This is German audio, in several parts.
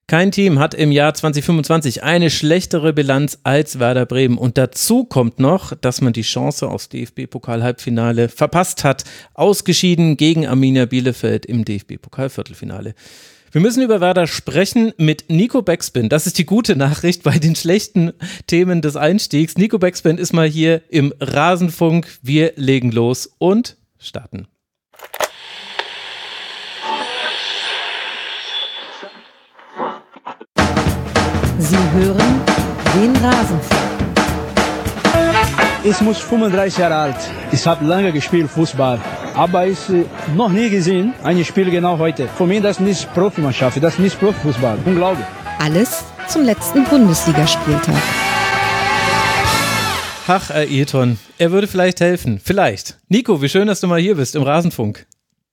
Kein Team hat im Jahr 2025 eine schlechtere Bilanz als Werder Bremen. Und dazu kommt noch, dass man die Chance aufs DFB-Pokal-Halbfinale verpasst hat. Ausgeschieden gegen Arminia Bielefeld im DFB-Pokal-Viertelfinale. Wir müssen über Werder sprechen mit Nico Backspin. Das ist die gute Nachricht bei den schlechten Themen des Einstiegs. Nico Backspin ist mal hier im Rasenfunk. Wir legen los und starten. Sie hören den Rasenfunk. Ich bin 35 Jahre alt. Ich habe lange gespielt Fußball, aber ich noch nie gesehen ein Spiel genau heute. Für mich das ist nicht Profimannschaft, das ist nicht Profifußball. Unglaublich. Alles zum letzten Bundesligaspieltag. Ach, Ayrton, er würde vielleicht helfen. Vielleicht. Nico, wie schön, dass du mal hier bist im Rasenfunk.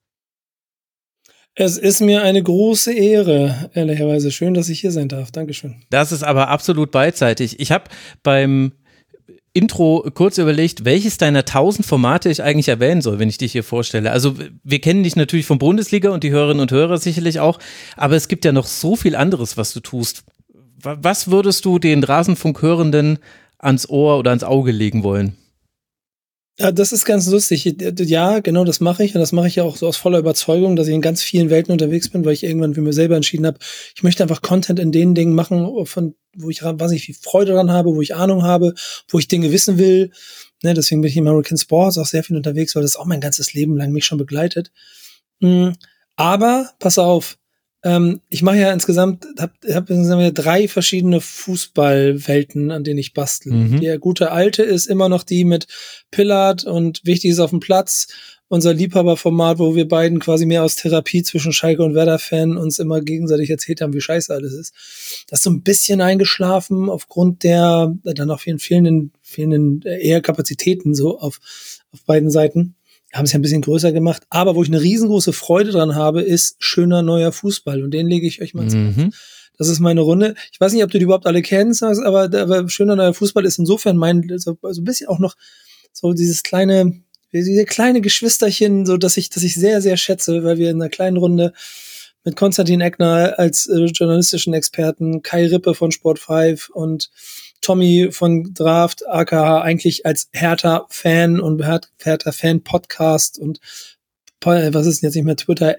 Es ist mir eine große Ehre, ehrlicherweise. Schön, dass ich hier sein darf. Dankeschön. Das ist aber absolut beidseitig. Ich habe beim Intro kurz überlegt, welches deiner 1000 Formate ich eigentlich erwähnen soll, wenn ich dich hier vorstelle. Also wir kennen dich natürlich von Bundesliga und die Hörerinnen und Hörer sicherlich auch, aber es gibt ja noch so viel anderes, was du tust. Was würdest du den Rasenfunk-Hörenden ans Ohr oder ans Auge legen wollen? Ja, das ist ganz lustig. Ja, genau, das mache ich. Und das mache ich ja auch so aus voller Überzeugung, dass ich in ganz vielen Welten unterwegs bin, weil ich irgendwann für mir selber entschieden habe, ich möchte einfach Content in den Dingen machen, wo ich wahnsinnig viel Freude dran habe, wo ich Ahnung habe, wo ich Dinge wissen will. Ne, deswegen bin ich im American Sports auch sehr viel unterwegs, weil das auch mein ganzes Leben lang mich schon begleitet. Aber, pass auf, ich mache ja insgesamt, hab insgesamt 3 verschiedene Fußballwelten, an denen ich bastel. Mhm. Der gute alte ist immer noch die mit Pillard und Wichtig ist auf dem Platz. Unser Liebhaberformat, wo wir beiden quasi mehr aus Therapie zwischen Schalke und Werder-Fan uns immer gegenseitig erzählt haben, wie scheiße alles ist. Das ist so ein bisschen eingeschlafen aufgrund der dann auch fehlenden eher Kapazitäten so auf beiden Seiten. Wir haben es ja ein bisschen größer gemacht, aber wo ich eine riesengroße Freude dran habe, ist schöner neuer Fußball und den lege ich euch mal ins Herz. Das ist meine Runde. Ich weiß nicht, ob du die überhaupt alle kennst, aber schöner neuer Fußball ist insofern so ein bisschen auch noch so diese kleine Geschwisterchen, so dass ich sehr, sehr schätze, weil wir in einer kleinen Runde mit Konstantin Eckner als journalistischen Experten, Kai Rippe von Sport 5 und Tommy von Draft, aka eigentlich als Hertha-Fan und Hertha-Fan-Podcast und was ist denn jetzt nicht mehr Twitter,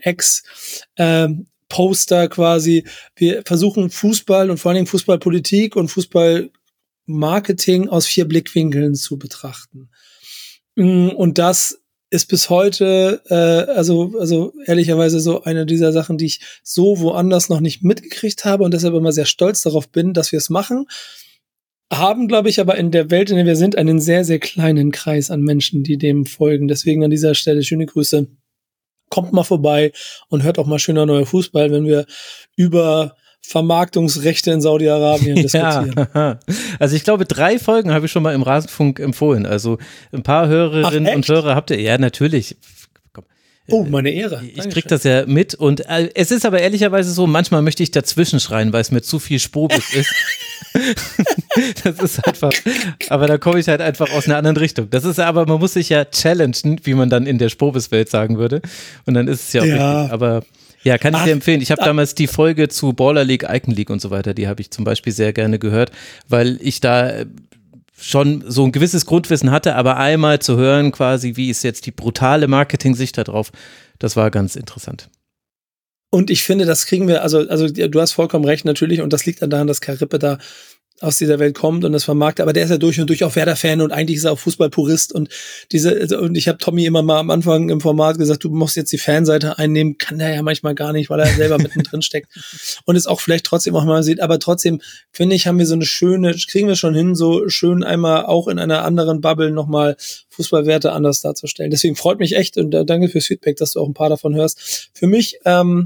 Poster quasi. Wir versuchen Fußball und vor allen Dingen Fußballpolitik und Fußballmarketing aus 4 Blickwinkeln zu betrachten. Und das ist bis heute, also ehrlicherweise so eine dieser Sachen, die ich so woanders noch nicht mitgekriegt habe und deshalb immer sehr stolz darauf bin, dass wir es machen. Haben, glaube ich, aber in der Welt, in der wir sind, einen sehr, sehr kleinen Kreis an Menschen, die dem folgen. Deswegen an dieser Stelle schöne Grüße. Kommt mal vorbei und hört auch mal schöner neuer Fußball, wenn wir über Vermarktungsrechte in Saudi-Arabien diskutieren. Ja. Also ich glaube, 3 Folgen habe ich schon mal im Rasenfunk empfohlen. Also ein paar Hörerinnen und Hörer habt ihr, ja natürlich. Oh, meine Ehre. Ich krieg das ja mit und es ist aber ehrlicherweise so, manchmal möchte ich dazwischen schreien, weil es mir zu viel Sprobis ist. Das ist einfach, aber da komme ich halt einfach aus einer anderen Richtung. Das ist aber, man muss sich ja challengen, wie man dann in der Sprobis-Welt sagen würde. Und dann ist es ja auch richtig. Aber ja, kann ich dir empfehlen. Ich habe damals die Folge zu Baller League, Icon League und so weiter, die habe ich zum Beispiel sehr gerne gehört, weil ich da schon so ein gewisses Grundwissen hatte, aber einmal zu hören quasi, wie ist jetzt die brutale Marketing-Sicht da drauf, das war ganz interessant. Und ich finde, das kriegen wir, also du hast vollkommen recht natürlich und das liegt dann daran, dass Kai Rippe da aus dieser Welt kommt und das vermarktet, aber der ist ja durch und durch auch Werder-Fan und eigentlich ist er auch Fußballpurist und und ich habe Tommy immer mal am Anfang im Format gesagt, du musst jetzt die Fanseite einnehmen, kann der ja manchmal gar nicht, weil er selber mittendrin steckt und es auch vielleicht trotzdem auch mal sieht, aber trotzdem finde ich, haben wir so eine schöne, kriegen wir schon hin, so schön einmal auch in einer anderen Bubble nochmal Fußballwerte anders darzustellen. Deswegen freut mich echt und danke fürs Feedback, dass du auch ein paar davon hörst. Für mich,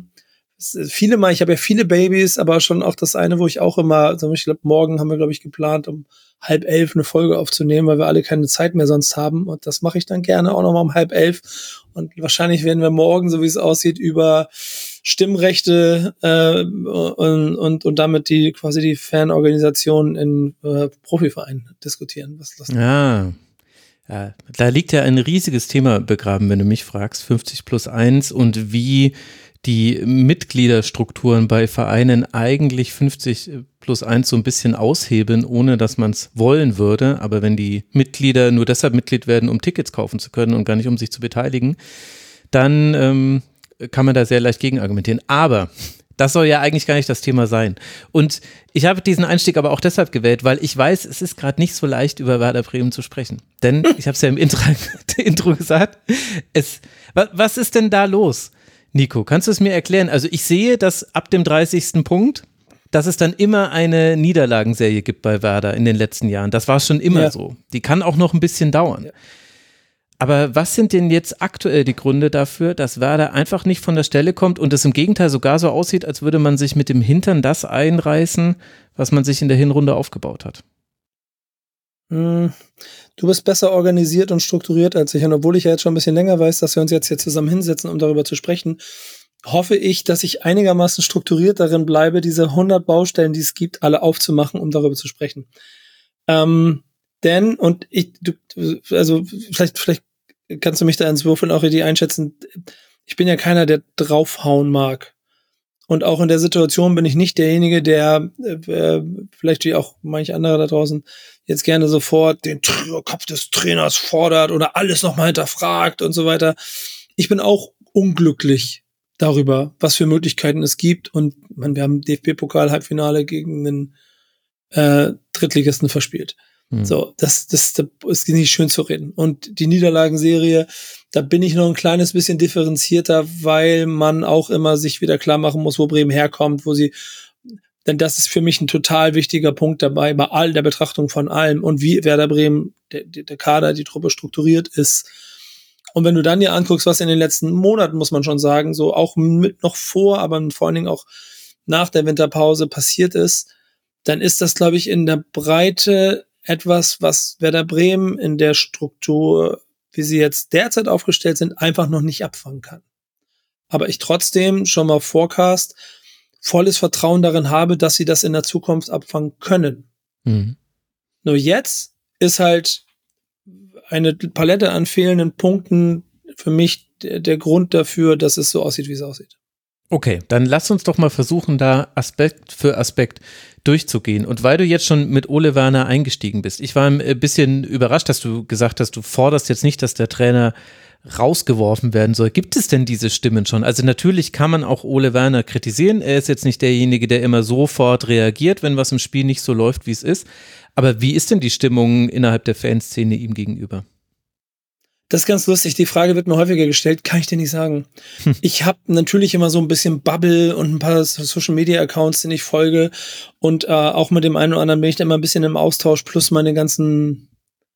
ich habe ja viele Babys, aber schon auch das eine, wo ich auch immer, also ich glaube, morgen haben wir, glaube ich, geplant, um 10:30 eine Folge aufzunehmen, weil wir alle keine Zeit mehr sonst haben. Und das mache ich dann gerne auch nochmal um 10:30. Und wahrscheinlich werden wir morgen, so wie es aussieht, über Stimmrechte und damit die Fanorganisation in Profivereinen diskutieren. Ja, da liegt ja ein riesiges Thema begraben, wenn du mich fragst, 50+1 und wie die Mitgliederstrukturen bei Vereinen eigentlich 50+1 so ein bisschen aushebeln, ohne dass man es wollen würde. Aber wenn die Mitglieder nur deshalb Mitglied werden, um Tickets kaufen zu können und gar nicht um sich zu beteiligen, dann kann man da sehr leicht gegen argumentieren. Aber das soll ja eigentlich gar nicht das Thema sein. Und ich habe diesen Einstieg aber auch deshalb gewählt, weil ich weiß, es ist gerade nicht so leicht, über Werder Bremen zu sprechen. Denn, ich habe es ja im Intro gesagt, was ist denn da los? Nico, kannst du es mir erklären? Also ich sehe, dass ab dem 30. Punkt, dass es dann immer eine Niederlagenserie gibt bei Werder in den letzten Jahren. Das war schon immer so. Die kann auch noch ein bisschen dauern. Ja. Aber was sind denn jetzt aktuell die Gründe dafür, dass Werder einfach nicht von der Stelle kommt und es im Gegenteil sogar so aussieht, als würde man sich mit dem Hintern das einreißen, was man sich in der Hinrunde aufgebaut hat? Du bist besser organisiert und strukturiert als ich. Und obwohl ich ja jetzt schon ein bisschen länger weiß, dass wir uns jetzt hier zusammen hinsetzen, um darüber zu sprechen, hoffe ich, dass ich einigermaßen strukturiert darin bleibe, diese 100 Baustellen, die es gibt, alle aufzumachen, um darüber zu sprechen. Denn, und vielleicht kannst du mich da ins Würfeln auch richtig einschätzen, ich bin ja keiner, der draufhauen mag. Und auch in der Situation bin ich nicht derjenige, der vielleicht wie auch manch anderer da draußen jetzt gerne sofort den Kopf des Trainers fordert oder alles nochmal hinterfragt und so weiter. Ich bin auch unglücklich darüber, was für Möglichkeiten es gibt. Und wir haben DFB-Pokal-Halbfinale gegen einen Drittligisten verspielt. So, das ist nicht schön zu reden. Und die Niederlagenserie, da bin ich noch ein kleines bisschen differenzierter, weil man auch immer sich wieder klar machen muss, wo Bremen herkommt, denn das ist für mich ein total wichtiger Punkt dabei, bei all der Betrachtung von allem und wie Werder Bremen, der Kader, die Truppe strukturiert ist. Und wenn du dann dir anguckst, was in den letzten Monaten, muss man schon sagen, so auch mit noch vor, aber vor allen Dingen auch nach der Winterpause passiert ist, dann ist das, glaube ich, in der Breite etwas, was Werder Bremen in der Struktur, wie sie jetzt derzeit aufgestellt sind, einfach noch nicht abfangen kann. Aber ich trotzdem schon mal forecast, volles Vertrauen darin habe, dass sie das in der Zukunft abfangen können. Nur jetzt ist halt eine Palette an fehlenden Punkten für mich der Grund dafür, dass es so aussieht, wie es aussieht. Okay, dann lass uns doch mal versuchen, da Aspekt für Aspekt durchzugehen. Und weil du jetzt schon mit Ole Werner eingestiegen bist, ich war ein bisschen überrascht, dass du gesagt hast, du forderst jetzt nicht, dass der Trainer rausgeworfen werden soll. Gibt es denn diese Stimmen schon? Also natürlich kann man auch Ole Werner kritisieren. Er ist jetzt nicht derjenige, der immer sofort reagiert, wenn was im Spiel nicht so läuft, wie es ist. Aber wie ist denn die Stimmung innerhalb der Fanszene ihm gegenüber? Das ist ganz lustig. Die Frage wird mir häufiger gestellt, kann ich dir nicht sagen. Ich habe natürlich immer so ein bisschen Bubble und ein paar Social-Media-Accounts, denen ich folge. Und auch mit dem einen oder anderen bin ich da immer ein bisschen im Austausch, plus meine ganzen,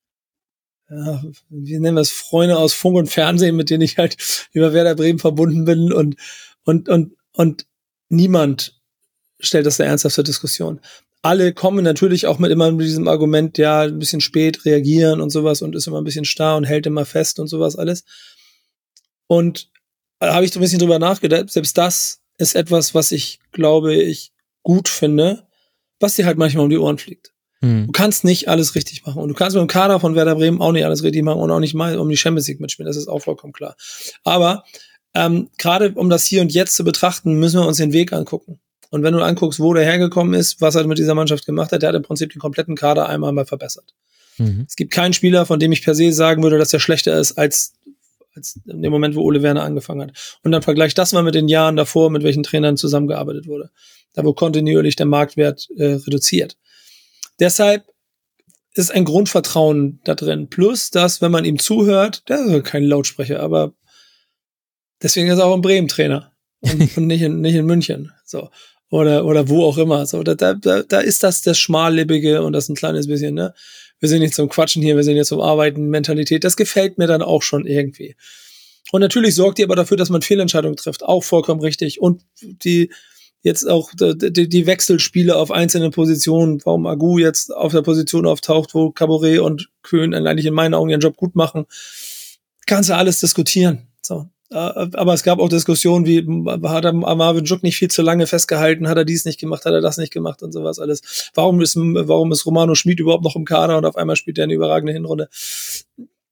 wie nennen wir es, Freunde aus Funk und Fernsehen, mit denen ich halt über Werder Bremen verbunden bin. Und niemand stellt das eine ernsthafte Diskussion. Alle kommen natürlich auch mit diesem Argument, ja, ein bisschen spät reagieren und sowas und ist immer ein bisschen starr und hält immer fest und sowas alles. Und da habe ich so ein bisschen drüber nachgedacht. Selbst das ist etwas, was ich glaube, ich gut finde, was dir halt manchmal um die Ohren fliegt. Du kannst nicht alles richtig machen und du kannst mit dem Kader von Werder Bremen auch nicht alles richtig machen und auch nicht mal um die Champions League mitspielen. Das ist auch vollkommen klar. Aber gerade um das Hier und Jetzt zu betrachten, müssen wir uns den Weg angucken. Und wenn du anguckst, wo der hergekommen ist, was er mit dieser Mannschaft gemacht hat, der hat im Prinzip den kompletten Kader einmal mal verbessert. Es gibt keinen Spieler, von dem ich per se sagen würde, dass er schlechter ist als in dem Moment, wo Ole Werner angefangen hat. Und dann vergleich das mal mit den Jahren davor, mit welchen Trainern zusammengearbeitet wurde. Da wurde kontinuierlich der Marktwert reduziert. Deshalb ist ein Grundvertrauen da drin. Plus, dass, wenn man ihm zuhört, der ist kein Lautsprecher, aber deswegen ist er auch ein Bremen-Trainer und nicht in München. So. Oder wo auch immer. So, da ist das Schmallippige und das ein kleines bisschen, ne? Wir sind nicht zum Quatschen hier, wir sind jetzt zum Arbeiten, Mentalität. Das gefällt mir dann auch schon irgendwie. Und natürlich sorgt ihr aber dafür, dass man Fehlentscheidungen trifft. Auch vollkommen richtig. Und die Wechselspiele auf einzelnen Positionen, warum Agu jetzt auf der Position auftaucht, wo Caboret und Köhn eigentlich in meinen Augen ihren Job gut machen, kannst du alles diskutieren. So. Aber es gab auch Diskussionen wie, hat er Marvin Juk nicht viel zu lange festgehalten, hat er dies nicht gemacht, hat er das nicht gemacht und sowas alles. Warum ist Romano Schmid überhaupt noch im Kader und auf einmal spielt er eine überragende Hinrunde?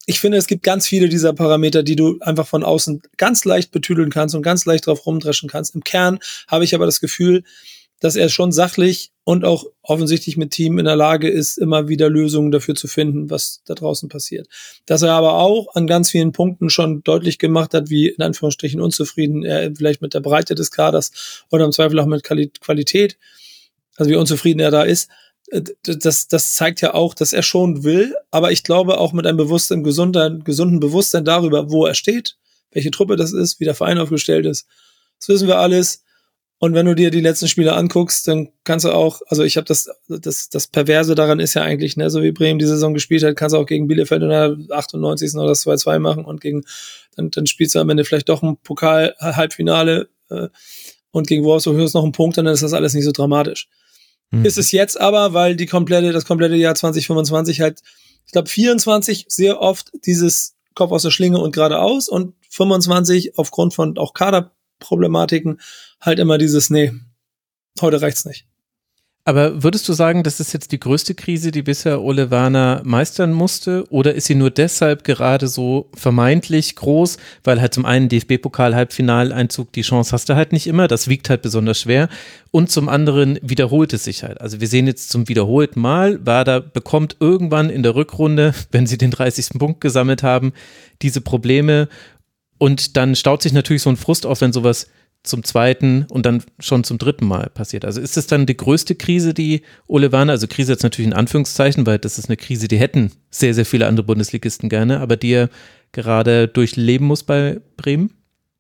ich finde, es gibt ganz viele dieser Parameter, die du einfach von außen ganz leicht betüdeln kannst und ganz leicht drauf rumdreschen kannst. Im Kern habe ich aber das Gefühl, dass er schon sachlich und auch offensichtlich mit Team in der Lage ist, immer wieder Lösungen dafür zu finden, was da draußen passiert. Dass er aber auch an ganz vielen Punkten schon deutlich gemacht hat, wie in Anführungsstrichen unzufrieden er vielleicht mit der Breite des Kaders oder im Zweifel auch mit Qualität, also wie unzufrieden er da ist. Das zeigt ja auch, dass er schon will, aber ich glaube auch mit einem gesunden Bewusstsein darüber, wo er steht, welche Truppe das ist, wie der Verein aufgestellt ist. Das wissen wir alles. Und wenn du dir die letzten Spiele anguckst, dann kannst du auch, also ich habe das Perverse daran ist ja eigentlich, ne, so wie Bremen die Saison gespielt hat, kannst du auch gegen Bielefeld in der 98. oder das 2-2 machen und dann spielst du am Ende vielleicht doch ein Pokal-Halbfinale und gegen Wolfsburg hörst noch einen Punkt, dann ist das alles nicht so dramatisch. Ist es jetzt aber, weil das komplette Jahr 2025 halt, ich glaube 24 sehr oft dieses Kopf aus der Schlinge und geradeaus und 25 aufgrund von auch Kaderproblematiken halt immer dieses, nee, heute reicht's nicht. Aber würdest du sagen, das ist jetzt die größte Krise, die bisher Ole Werner meistern musste? Oder ist sie nur deshalb gerade so vermeintlich groß, weil halt zum einen DFB-Pokal-Halbfinaleinzug, die Chance hast du halt nicht immer, das wiegt halt besonders schwer. Und zum anderen wiederholt es sich halt. Also wir sehen jetzt zum wiederholten Mal, Werder bekommt irgendwann in der Rückrunde, wenn sie den 30. Punkt gesammelt haben, diese Probleme. Und dann staut sich natürlich so ein Frust auf, wenn sowas zum zweiten und dann schon zum dritten Mal passiert. Also ist es dann die größte Krise, die Ole Werner, also Krise jetzt natürlich in Anführungszeichen, weil das ist eine Krise, die hätten sehr, sehr viele andere Bundesligisten gerne, aber die er gerade durchleben muss bei Bremen?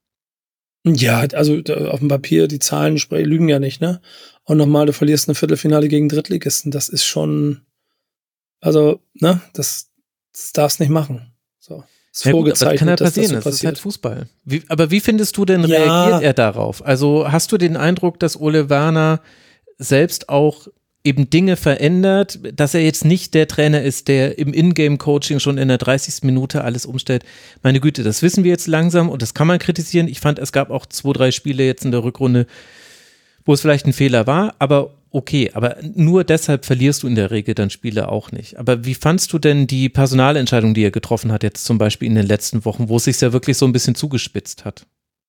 Ja, also auf dem Papier, die Zahlen lügen ja nicht, ne? Und nochmal, du verlierst eine Viertelfinale gegen Drittligisten, das ist schon, also, ne, das darfst nicht machen. So. Ja gut, aber das kann ja passieren, das ist halt Fußball. Aber wie findest du denn, reagiert er darauf? Also hast du den Eindruck, dass Ole Werner selbst auch eben Dinge verändert, dass er jetzt nicht der Trainer ist, der im Ingame-Coaching schon in der 30. Minute alles umstellt? Meine Güte, das wissen wir jetzt langsam und das kann man kritisieren. Ich fand, es gab auch 2-3 Spiele jetzt in der Rückrunde, wo es vielleicht ein Fehler war, aber okay, aber nur deshalb verlierst du in der Regel dann Spiele auch nicht. Aber wie fandst du denn die Personalentscheidung, die er getroffen hat, jetzt zum Beispiel in den letzten Wochen, wo es sich ja wirklich so ein bisschen zugespitzt hat?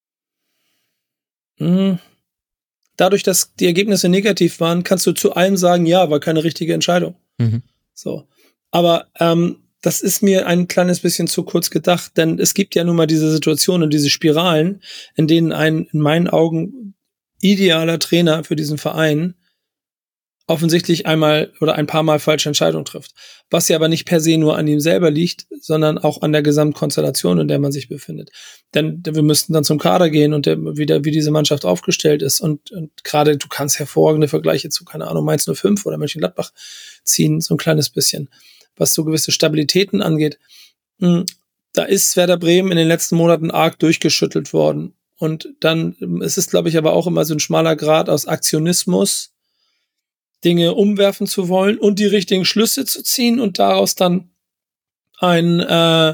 Dadurch, dass die Ergebnisse negativ waren, kannst du zu allem sagen, ja, war keine richtige Entscheidung. So. Aber das ist mir ein kleines bisschen zu kurz gedacht, denn es gibt ja nun mal diese Situationen und diese Spiralen, in denen ein, in meinen Augen, idealer Trainer für diesen Verein offensichtlich einmal oder ein paar Mal falsche Entscheidungen trifft. Was ja aber nicht per se nur an ihm selber liegt, sondern auch an der Gesamtkonstellation, in der man sich befindet. Denn wir müssten dann zum Kader gehen und wie diese Mannschaft aufgestellt ist. Und gerade, du kannst hervorragende Vergleiche zu, keine Ahnung, Mainz 05 oder Mönchengladbach ziehen, so ein kleines bisschen. Was so gewisse Stabilitäten angeht. Da ist Werder Bremen in den letzten Monaten arg durchgeschüttelt worden. Und dann ist es, glaube ich, aber auch immer so ein schmaler Grad aus Aktionismus, Dinge umwerfen zu wollen und die richtigen Schlüsse zu ziehen und daraus dann das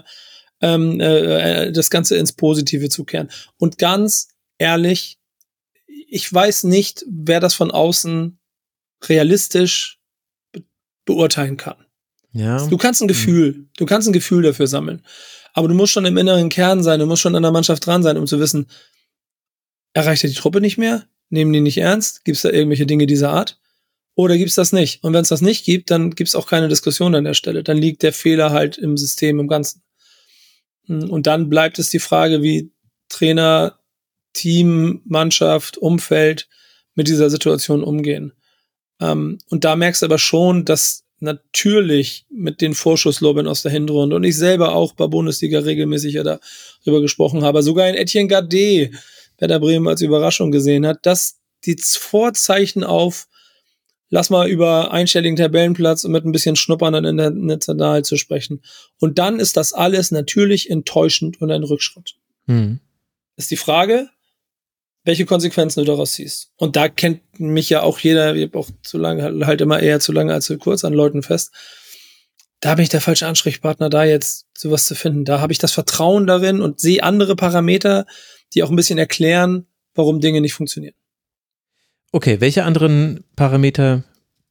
Ganze ins Positive zu kehren. Und ganz ehrlich, ich weiß nicht, wer das von außen realistisch beurteilen kann. Ja. Du kannst ein Gefühl dafür sammeln. Aber du musst schon im inneren Kern sein, du musst schon an der Mannschaft dran sein, um zu wissen, erreicht er die Truppe nicht mehr? Nehmen die nicht ernst? Gibt es da irgendwelche Dinge dieser Art? Oder gibt's das nicht? Und wenn es das nicht gibt, dann gibt's auch keine Diskussion an der Stelle. Dann liegt der Fehler halt im System, im Ganzen. Und dann bleibt es die Frage, wie Trainer, Team, Mannschaft, Umfeld mit dieser Situation umgehen. Und da merkst du aber schon, dass natürlich mit den Vorschusslorbeeren aus der Hinrunde und ich selber auch bei Bundesliga regelmäßig ja darüber gesprochen habe, sogar ein Etienne Gade, Werder Bremen als Überraschung gesehen hat, dass die Vorzeichen auf lass mal über einstelligen Tabellenplatz und mit ein bisschen Schnuppern dann in der National zu sprechen. Und dann ist das alles natürlich enttäuschend und ein Rückschritt. Ist die Frage, welche Konsequenzen du daraus ziehst. Und da kennt mich ja auch jeder, ich habe auch zu lange, halt immer eher zu lange als zu kurz an Leuten fest. Da bin ich der falsche Ansprechpartner, da jetzt sowas zu finden. Da habe ich das Vertrauen darin und sehe andere Parameter, die auch ein bisschen erklären, warum Dinge nicht funktionieren. Okay, welche anderen Parameter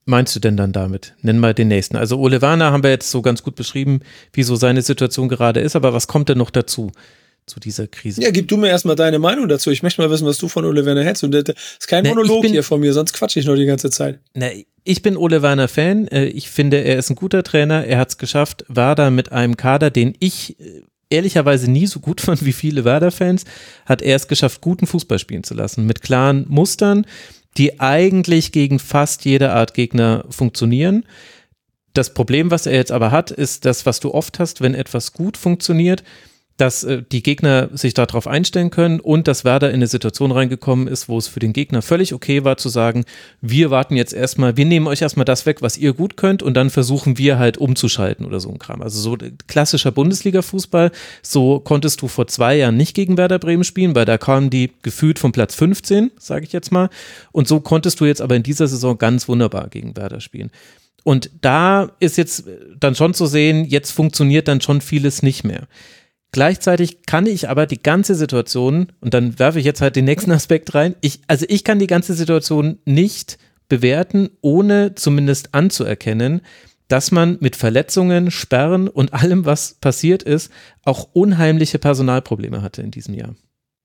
meinst du denn dann damit? Nenn mal den nächsten. Also Ole Werner haben wir jetzt so ganz gut beschrieben, wie so seine Situation gerade ist, aber was kommt denn noch dazu, zu dieser Krise? Ja, gib du mir erstmal deine Meinung dazu. Ich möchte mal wissen, was du von Ole Werner hältst. Und das ist kein Monolog hier von mir, sonst quatsche ich nur die ganze Zeit. Ich bin Ole Werner Fan. Ich finde, er ist ein guter Trainer. Er hat es geschafft, Werder mit einem Kader, den ich ehrlicherweise nie so gut fand wie viele Werder-Fans, hat er es geschafft, guten Fußball spielen zu lassen. Mit klaren Mustern, die eigentlich gegen fast jede Art Gegner funktionieren. Das Problem, was er jetzt aber hat, ist das, was du oft hast, wenn etwas gut funktioniert, dass die Gegner sich darauf einstellen können und dass Werder in eine Situation reingekommen ist, wo es für den Gegner völlig okay war zu sagen, wir warten jetzt erstmal, wir nehmen euch erstmal das weg, was ihr gut könnt und dann versuchen wir halt umzuschalten oder so ein Kram. Also so klassischer Bundesliga-Fußball, so konntest du vor 2 Jahren nicht gegen Werder Bremen spielen, weil da kamen die gefühlt von Platz 15, sage ich jetzt mal, und so konntest du jetzt aber in dieser Saison ganz wunderbar gegen Werder spielen. Und da ist jetzt dann schon zu sehen, jetzt funktioniert dann schon vieles nicht mehr. Gleichzeitig kann ich aber die ganze Situation, und dann werfe ich jetzt halt den nächsten Aspekt rein, ich kann die ganze Situation nicht bewerten, ohne zumindest anzuerkennen, dass man mit Verletzungen, Sperren und allem, was passiert ist, auch unheimliche Personalprobleme hatte in diesem Jahr.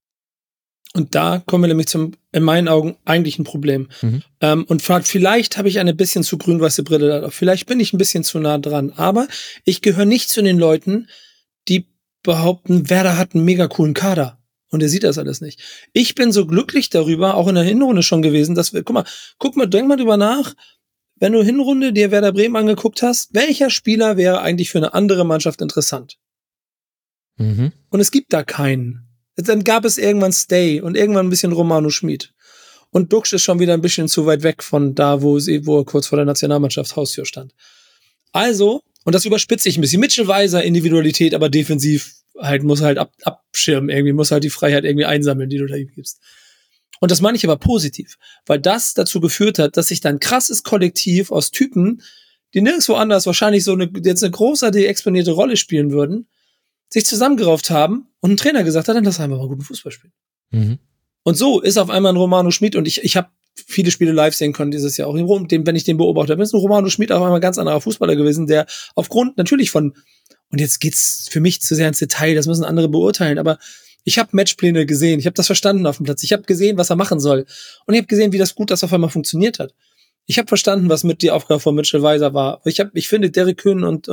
Und da kommen wir nämlich zum, in meinen Augen, eigentlichen Problem. Und vielleicht habe ich eine bisschen zu grün-weiße Brille da. Vielleicht bin ich ein bisschen zu nah dran. Aber ich gehöre nicht zu den Leuten, die behaupten, Werder hat einen mega coolen Kader. Und er sieht das alles nicht. Ich bin so glücklich darüber, auch in der Hinrunde schon gewesen, dass wir, denk mal drüber nach, wenn du Hinrunde dir Werder Bremen angeguckt hast, welcher Spieler wäre eigentlich für eine andere Mannschaft interessant? Und es gibt da keinen. Dann gab es irgendwann Stay und irgendwann ein bisschen Romano Schmid. Und Duxch ist schon wieder ein bisschen zu weit weg von da, wo er kurz vor der Nationalmannschaft Haustür stand. Also, und das überspitze ich ein bisschen. Mitchell Weiser, Individualität, aber defensiv halt, muss halt abschirmen irgendwie, muss halt die Freiheit irgendwie einsammeln, die du da ihm gibst. Und das meine ich aber positiv, weil das dazu geführt hat, dass sich dann ein krasses Kollektiv aus Typen, die nirgendwo anders wahrscheinlich jetzt eine großartige exponierte Rolle spielen würden, sich zusammengerauft haben und ein Trainer gesagt hat, dann lass einfach mal guten Fußball spielen. Und so ist auf einmal ein Romano Schmid, und ich habe viele Spiele live sehen können dieses Jahr auch in Rom, wenn ich den beobachtet habe, ist ein Romano Schmid auf einmal ein ganz anderer Fußballer gewesen, der aufgrund natürlich von, und jetzt geht's für mich zu sehr ins Detail, das müssen andere beurteilen, aber ich habe Matchpläne gesehen, ich habe das verstanden auf dem Platz, ich habe gesehen, was er machen soll, und ich habe gesehen, wie das auf einmal funktioniert hat. Ich habe verstanden, was mit die Aufgabe von Mitchell Weiser war. Ich finde Derek Köhn und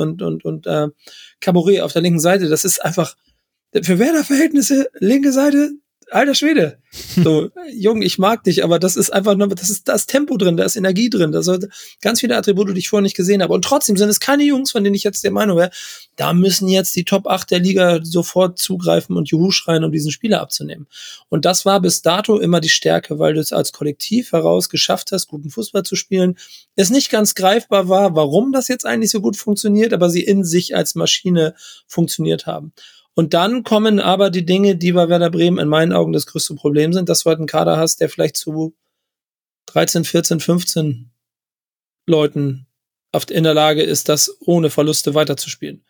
Caboret auf der linken Seite, das ist einfach für Werder-Verhältnisse linke Seite, alter Schwede. So, Jung, ich mag dich, aber das ist einfach nur, da ist Tempo drin, da ist Energie drin, da sind ganz viele Attribute, die ich vorher nicht gesehen habe. Und trotzdem sind es keine Jungs, von denen ich jetzt der Meinung wäre, da müssen jetzt die Top 8 der Liga sofort zugreifen und Juhu schreien, um diesen Spieler abzunehmen. Und das war bis dato immer die Stärke, weil du es als Kollektiv heraus geschafft hast, guten Fußball zu spielen. Es nicht ganz greifbar war, warum das jetzt eigentlich so gut funktioniert, aber sie in sich als Maschine funktioniert haben. Und dann kommen aber die Dinge, die bei Werder Bremen in meinen Augen das größte Problem sind, dass du halt einen Kader hast, der vielleicht zu 13, 14, 15 Leuten in der Lage ist, das ohne Verluste weiterzuspielen.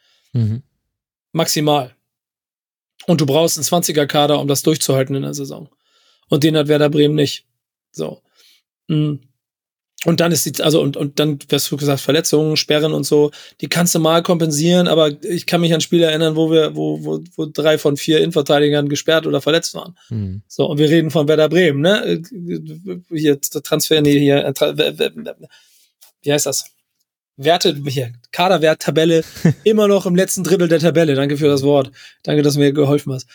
Maximal. Und du brauchst einen 20er-Kader, um das durchzuhalten in der Saison. Und den hat Werder Bremen nicht. So. Und dann ist und dann, was du gesagt, Verletzungen, Sperren und so, die kannst du mal kompensieren, aber ich kann mich an Spiele erinnern, wo 3 von 4 Innenverteidigern gesperrt oder verletzt waren. So, und wir reden von Werder Bremen, ne? Hier, wie heißt das? Kaderwerttabelle, immer noch im letzten Drittel der Tabelle. Danke für das Wort. Danke, dass du mir geholfen hast.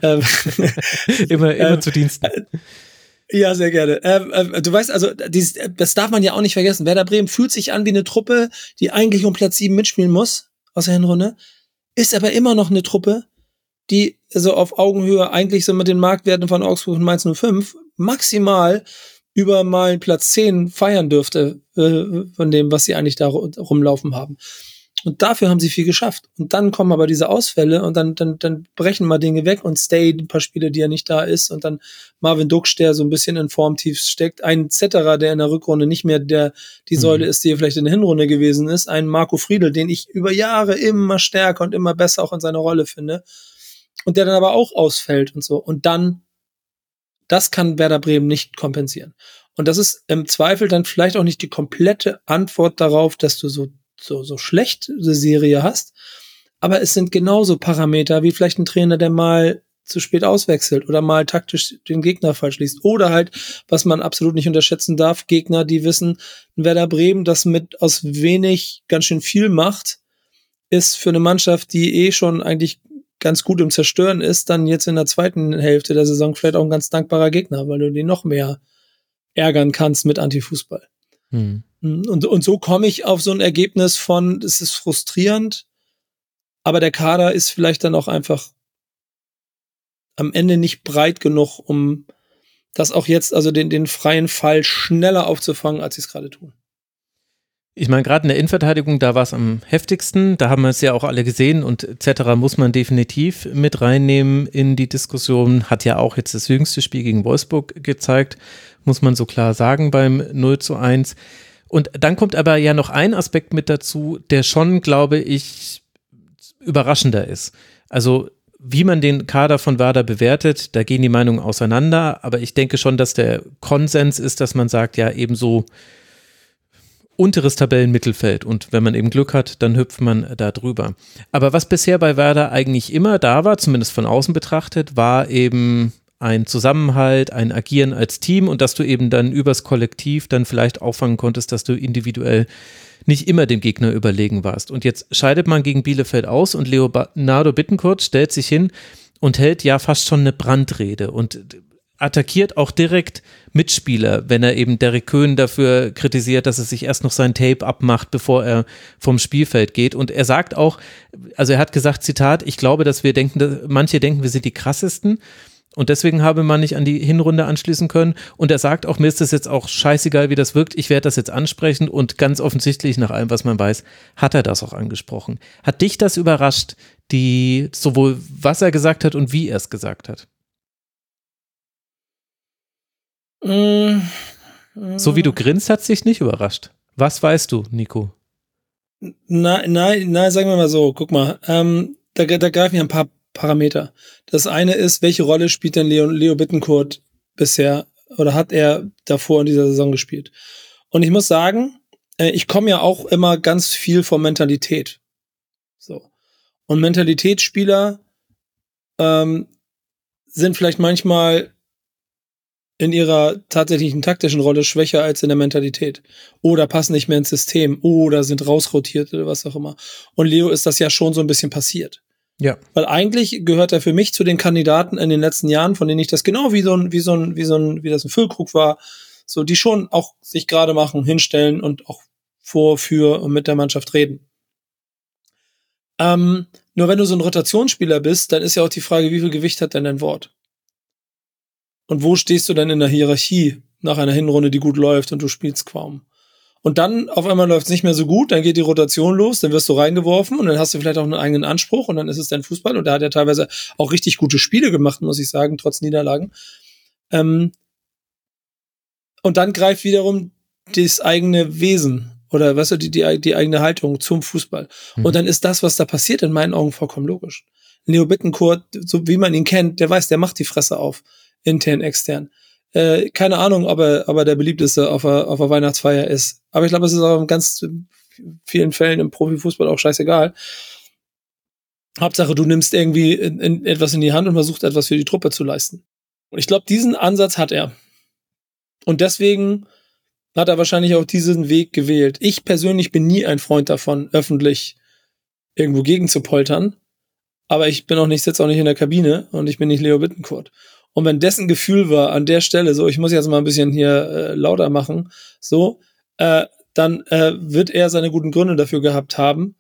immer zu Diensten. Ja, sehr gerne. Du weißt, also das darf man ja auch nicht vergessen. Werder Bremen fühlt sich an wie eine Truppe, die eigentlich um Platz 7 mitspielen muss, aus der Hinrunde, ist aber immer noch eine Truppe, die so auf Augenhöhe eigentlich so mit den Marktwerten von Augsburg und Mainz 05 maximal über mal Platz 10 feiern dürfte von dem, was sie eigentlich da rumlaufen haben. Und dafür haben sie viel geschafft. Und dann kommen aber diese Ausfälle und dann brechen mal Dinge weg und Stay, ein paar Spiele, die er nicht da ist, und dann Marvin Duxch, der so ein bisschen in Formtiefs steckt, ein Zetterer, der in der Rückrunde nicht mehr die Säule ist, die er vielleicht in der Hinrunde gewesen ist, ein Marco Friedl, den ich über Jahre immer stärker und immer besser auch in seiner Rolle finde, und der dann aber auch ausfällt und so. Und dann, das kann Werder Bremen nicht kompensieren. Und das ist im Zweifel dann vielleicht auch nicht die komplette Antwort darauf, dass du so schlecht eine Serie hast. Aber es sind genauso Parameter wie vielleicht ein Trainer, der mal zu spät auswechselt oder mal taktisch den Gegner falsch liest. Oder halt, was man absolut nicht unterschätzen darf, Gegner, die wissen, Werder Bremen, das mit aus wenig ganz schön viel macht, ist für eine Mannschaft, die schon eigentlich ganz gut im Zerstören ist, dann jetzt in der zweiten Hälfte der Saison vielleicht auch ein ganz dankbarer Gegner, weil du die noch mehr ärgern kannst mit Antifußball. Und so komme ich auf so ein Ergebnis von, es ist frustrierend, aber der Kader ist vielleicht dann auch einfach am Ende nicht breit genug, um das auch jetzt, also den freien Fall schneller aufzufangen, als sie es gerade tun. Ich meine, gerade in der Innenverteidigung, da war es am heftigsten, da haben wir es ja auch alle gesehen und etc. muss man definitiv mit reinnehmen in die Diskussion, hat ja auch jetzt das jüngste Spiel gegen Wolfsburg gezeigt, muss man so klar sagen beim 0:1. Und dann kommt aber ja noch ein Aspekt mit dazu, der schon, glaube ich, überraschender ist. Also wie man den Kader von Werder bewertet, da gehen die Meinungen auseinander, aber ich denke schon, dass der Konsens ist, dass man sagt, ja eben so unteres Tabellenmittelfeld und wenn man eben Glück hat, dann hüpft man da drüber. Aber was bisher bei Werder eigentlich immer da war, zumindest von außen betrachtet, war eben ein Zusammenhalt, ein Agieren als Team und dass du eben dann übers Kollektiv dann vielleicht auffangen konntest, dass du individuell nicht immer dem Gegner überlegen warst. Und jetzt scheidet man gegen Bielefeld aus und Leonardo Bittencourt stellt sich hin und hält ja fast schon eine Brandrede und attackiert auch direkt Mitspieler, wenn er eben Derek Köhn dafür kritisiert, dass er sich erst noch sein Tape abmacht, bevor er vom Spielfeld geht. Und er sagt auch, also er hat gesagt, Zitat, ich glaube, dass manche denken, wir sind die krassesten. Und deswegen habe man nicht an die Hinrunde anschließen können. Und er sagt auch, mir ist das jetzt auch scheißegal, wie das wirkt. Ich werde das jetzt ansprechen. Und ganz offensichtlich, nach allem, was man weiß, hat er das auch angesprochen. Hat dich das überrascht, sowohl was er gesagt hat und wie er es gesagt hat? So wie du grinst, hat es dich nicht überrascht. Was weißt du, Nico? Nein, sagen wir mal so, guck mal, da greifen ja ein paar Parameter. Das eine ist, welche Rolle spielt denn Leo Bittencourt bisher oder hat er davor in dieser Saison gespielt? Und ich muss sagen, ich komme ja auch immer ganz viel von Mentalität. So. Und Mentalitätsspieler sind vielleicht manchmal in ihrer tatsächlichen taktischen Rolle schwächer als in der Mentalität. Oder passen nicht mehr ins System. Oder sind rausrotiert oder was auch immer. Und Leo ist das ja schon so ein bisschen passiert. Ja. Weil eigentlich gehört er für mich zu den Kandidaten in den letzten Jahren, von denen ich das genau wie das ein Füllkrug war, so die schon auch sich gerade machen, hinstellen und auch für und mit der Mannschaft reden. Nur wenn du so ein Rotationsspieler bist, dann ist ja auch die Frage, wie viel Gewicht hat denn dein Wort? Und wo stehst du denn in der Hierarchie nach einer Hinrunde, die gut läuft und du spielst kaum? Und dann auf einmal läuft es nicht mehr so gut, dann geht die Rotation los, dann wirst du reingeworfen und dann hast du vielleicht auch einen eigenen Anspruch und dann ist es dein Fußball und da hat er teilweise auch richtig gute Spiele gemacht, muss ich sagen, trotz Niederlagen. Und dann greift wiederum das eigene Wesen oder weißt du, die eigene Haltung zum Fußball. Und dann ist das, was da passiert, in meinen Augen vollkommen logisch. Leo Bittencourt, so wie man ihn kennt, der weiß, der macht die Fresse auf, intern, extern. Keine Ahnung, ob er der beliebteste auf der Weihnachtsfeier ist. Aber ich glaube, es ist auch in ganz vielen Fällen im Profifußball auch scheißegal. Hauptsache, du nimmst irgendwie etwas in die Hand und versuchst etwas für die Truppe zu leisten. Und ich glaube, diesen Ansatz hat er. Und deswegen hat er wahrscheinlich auch diesen Weg gewählt. Ich persönlich bin nie ein Freund davon, öffentlich irgendwo gegen zu poltern. Aber ich sitze auch nicht in der Kabine und ich bin nicht Leo Bittencourt. Und wenn dessen Gefühl war an der Stelle, so, ich muss jetzt mal ein bisschen hier lauter machen, so, dann wird er seine guten Gründe dafür gehabt haben.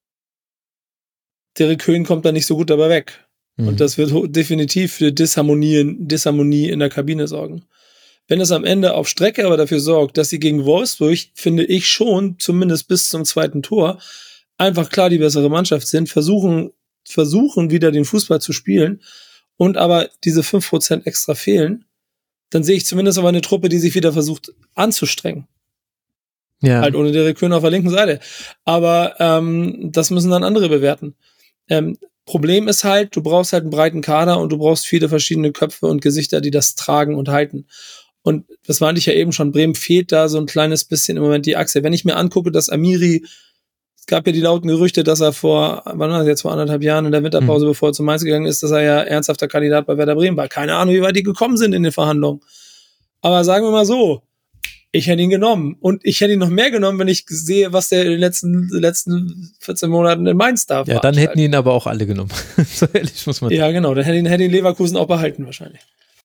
Derek Köhn kommt da nicht so gut dabei weg. Und das wird definitiv für Disharmonie in der Kabine sorgen. Wenn es am Ende auf Strecke aber dafür sorgt, dass sie gegen Wolfsburg, finde ich schon, zumindest bis zum zweiten Tor, einfach klar die bessere Mannschaft sind, versuchen wieder den Fußball zu spielen, und aber diese 5% extra fehlen, dann sehe ich zumindest aber eine Truppe, die sich wieder versucht anzustrengen. Ja. Halt ohne Derek Köhn auf der linken Seite. Aber das müssen dann andere bewerten. Problem ist halt, du brauchst halt einen breiten Kader und du brauchst viele verschiedene Köpfe und Gesichter, die das tragen und halten. Und das meinte ich ja eben schon, Bremen fehlt da so ein kleines bisschen im Moment die Achse. Wenn ich mir angucke, dass Amiri, es gab ja die lauten Gerüchte, dass er vor 1,5 Jahren in der Winterpause, bevor er zum Mainz gegangen ist, dass er ja ernsthafter Kandidat bei Werder Bremen war. Keine Ahnung, wie weit die gekommen sind in den Verhandlungen. Aber sagen wir mal so, ich hätte ihn genommen. Und ich hätte ihn noch mehr genommen, wenn ich sehe, was der in den letzten 14 Monaten in Mainz da war. Ja, dann hätten ihn aber auch alle genommen. So ehrlich muss man sagen. Ja, genau. Dann hätte ihn Leverkusen auch behalten wahrscheinlich.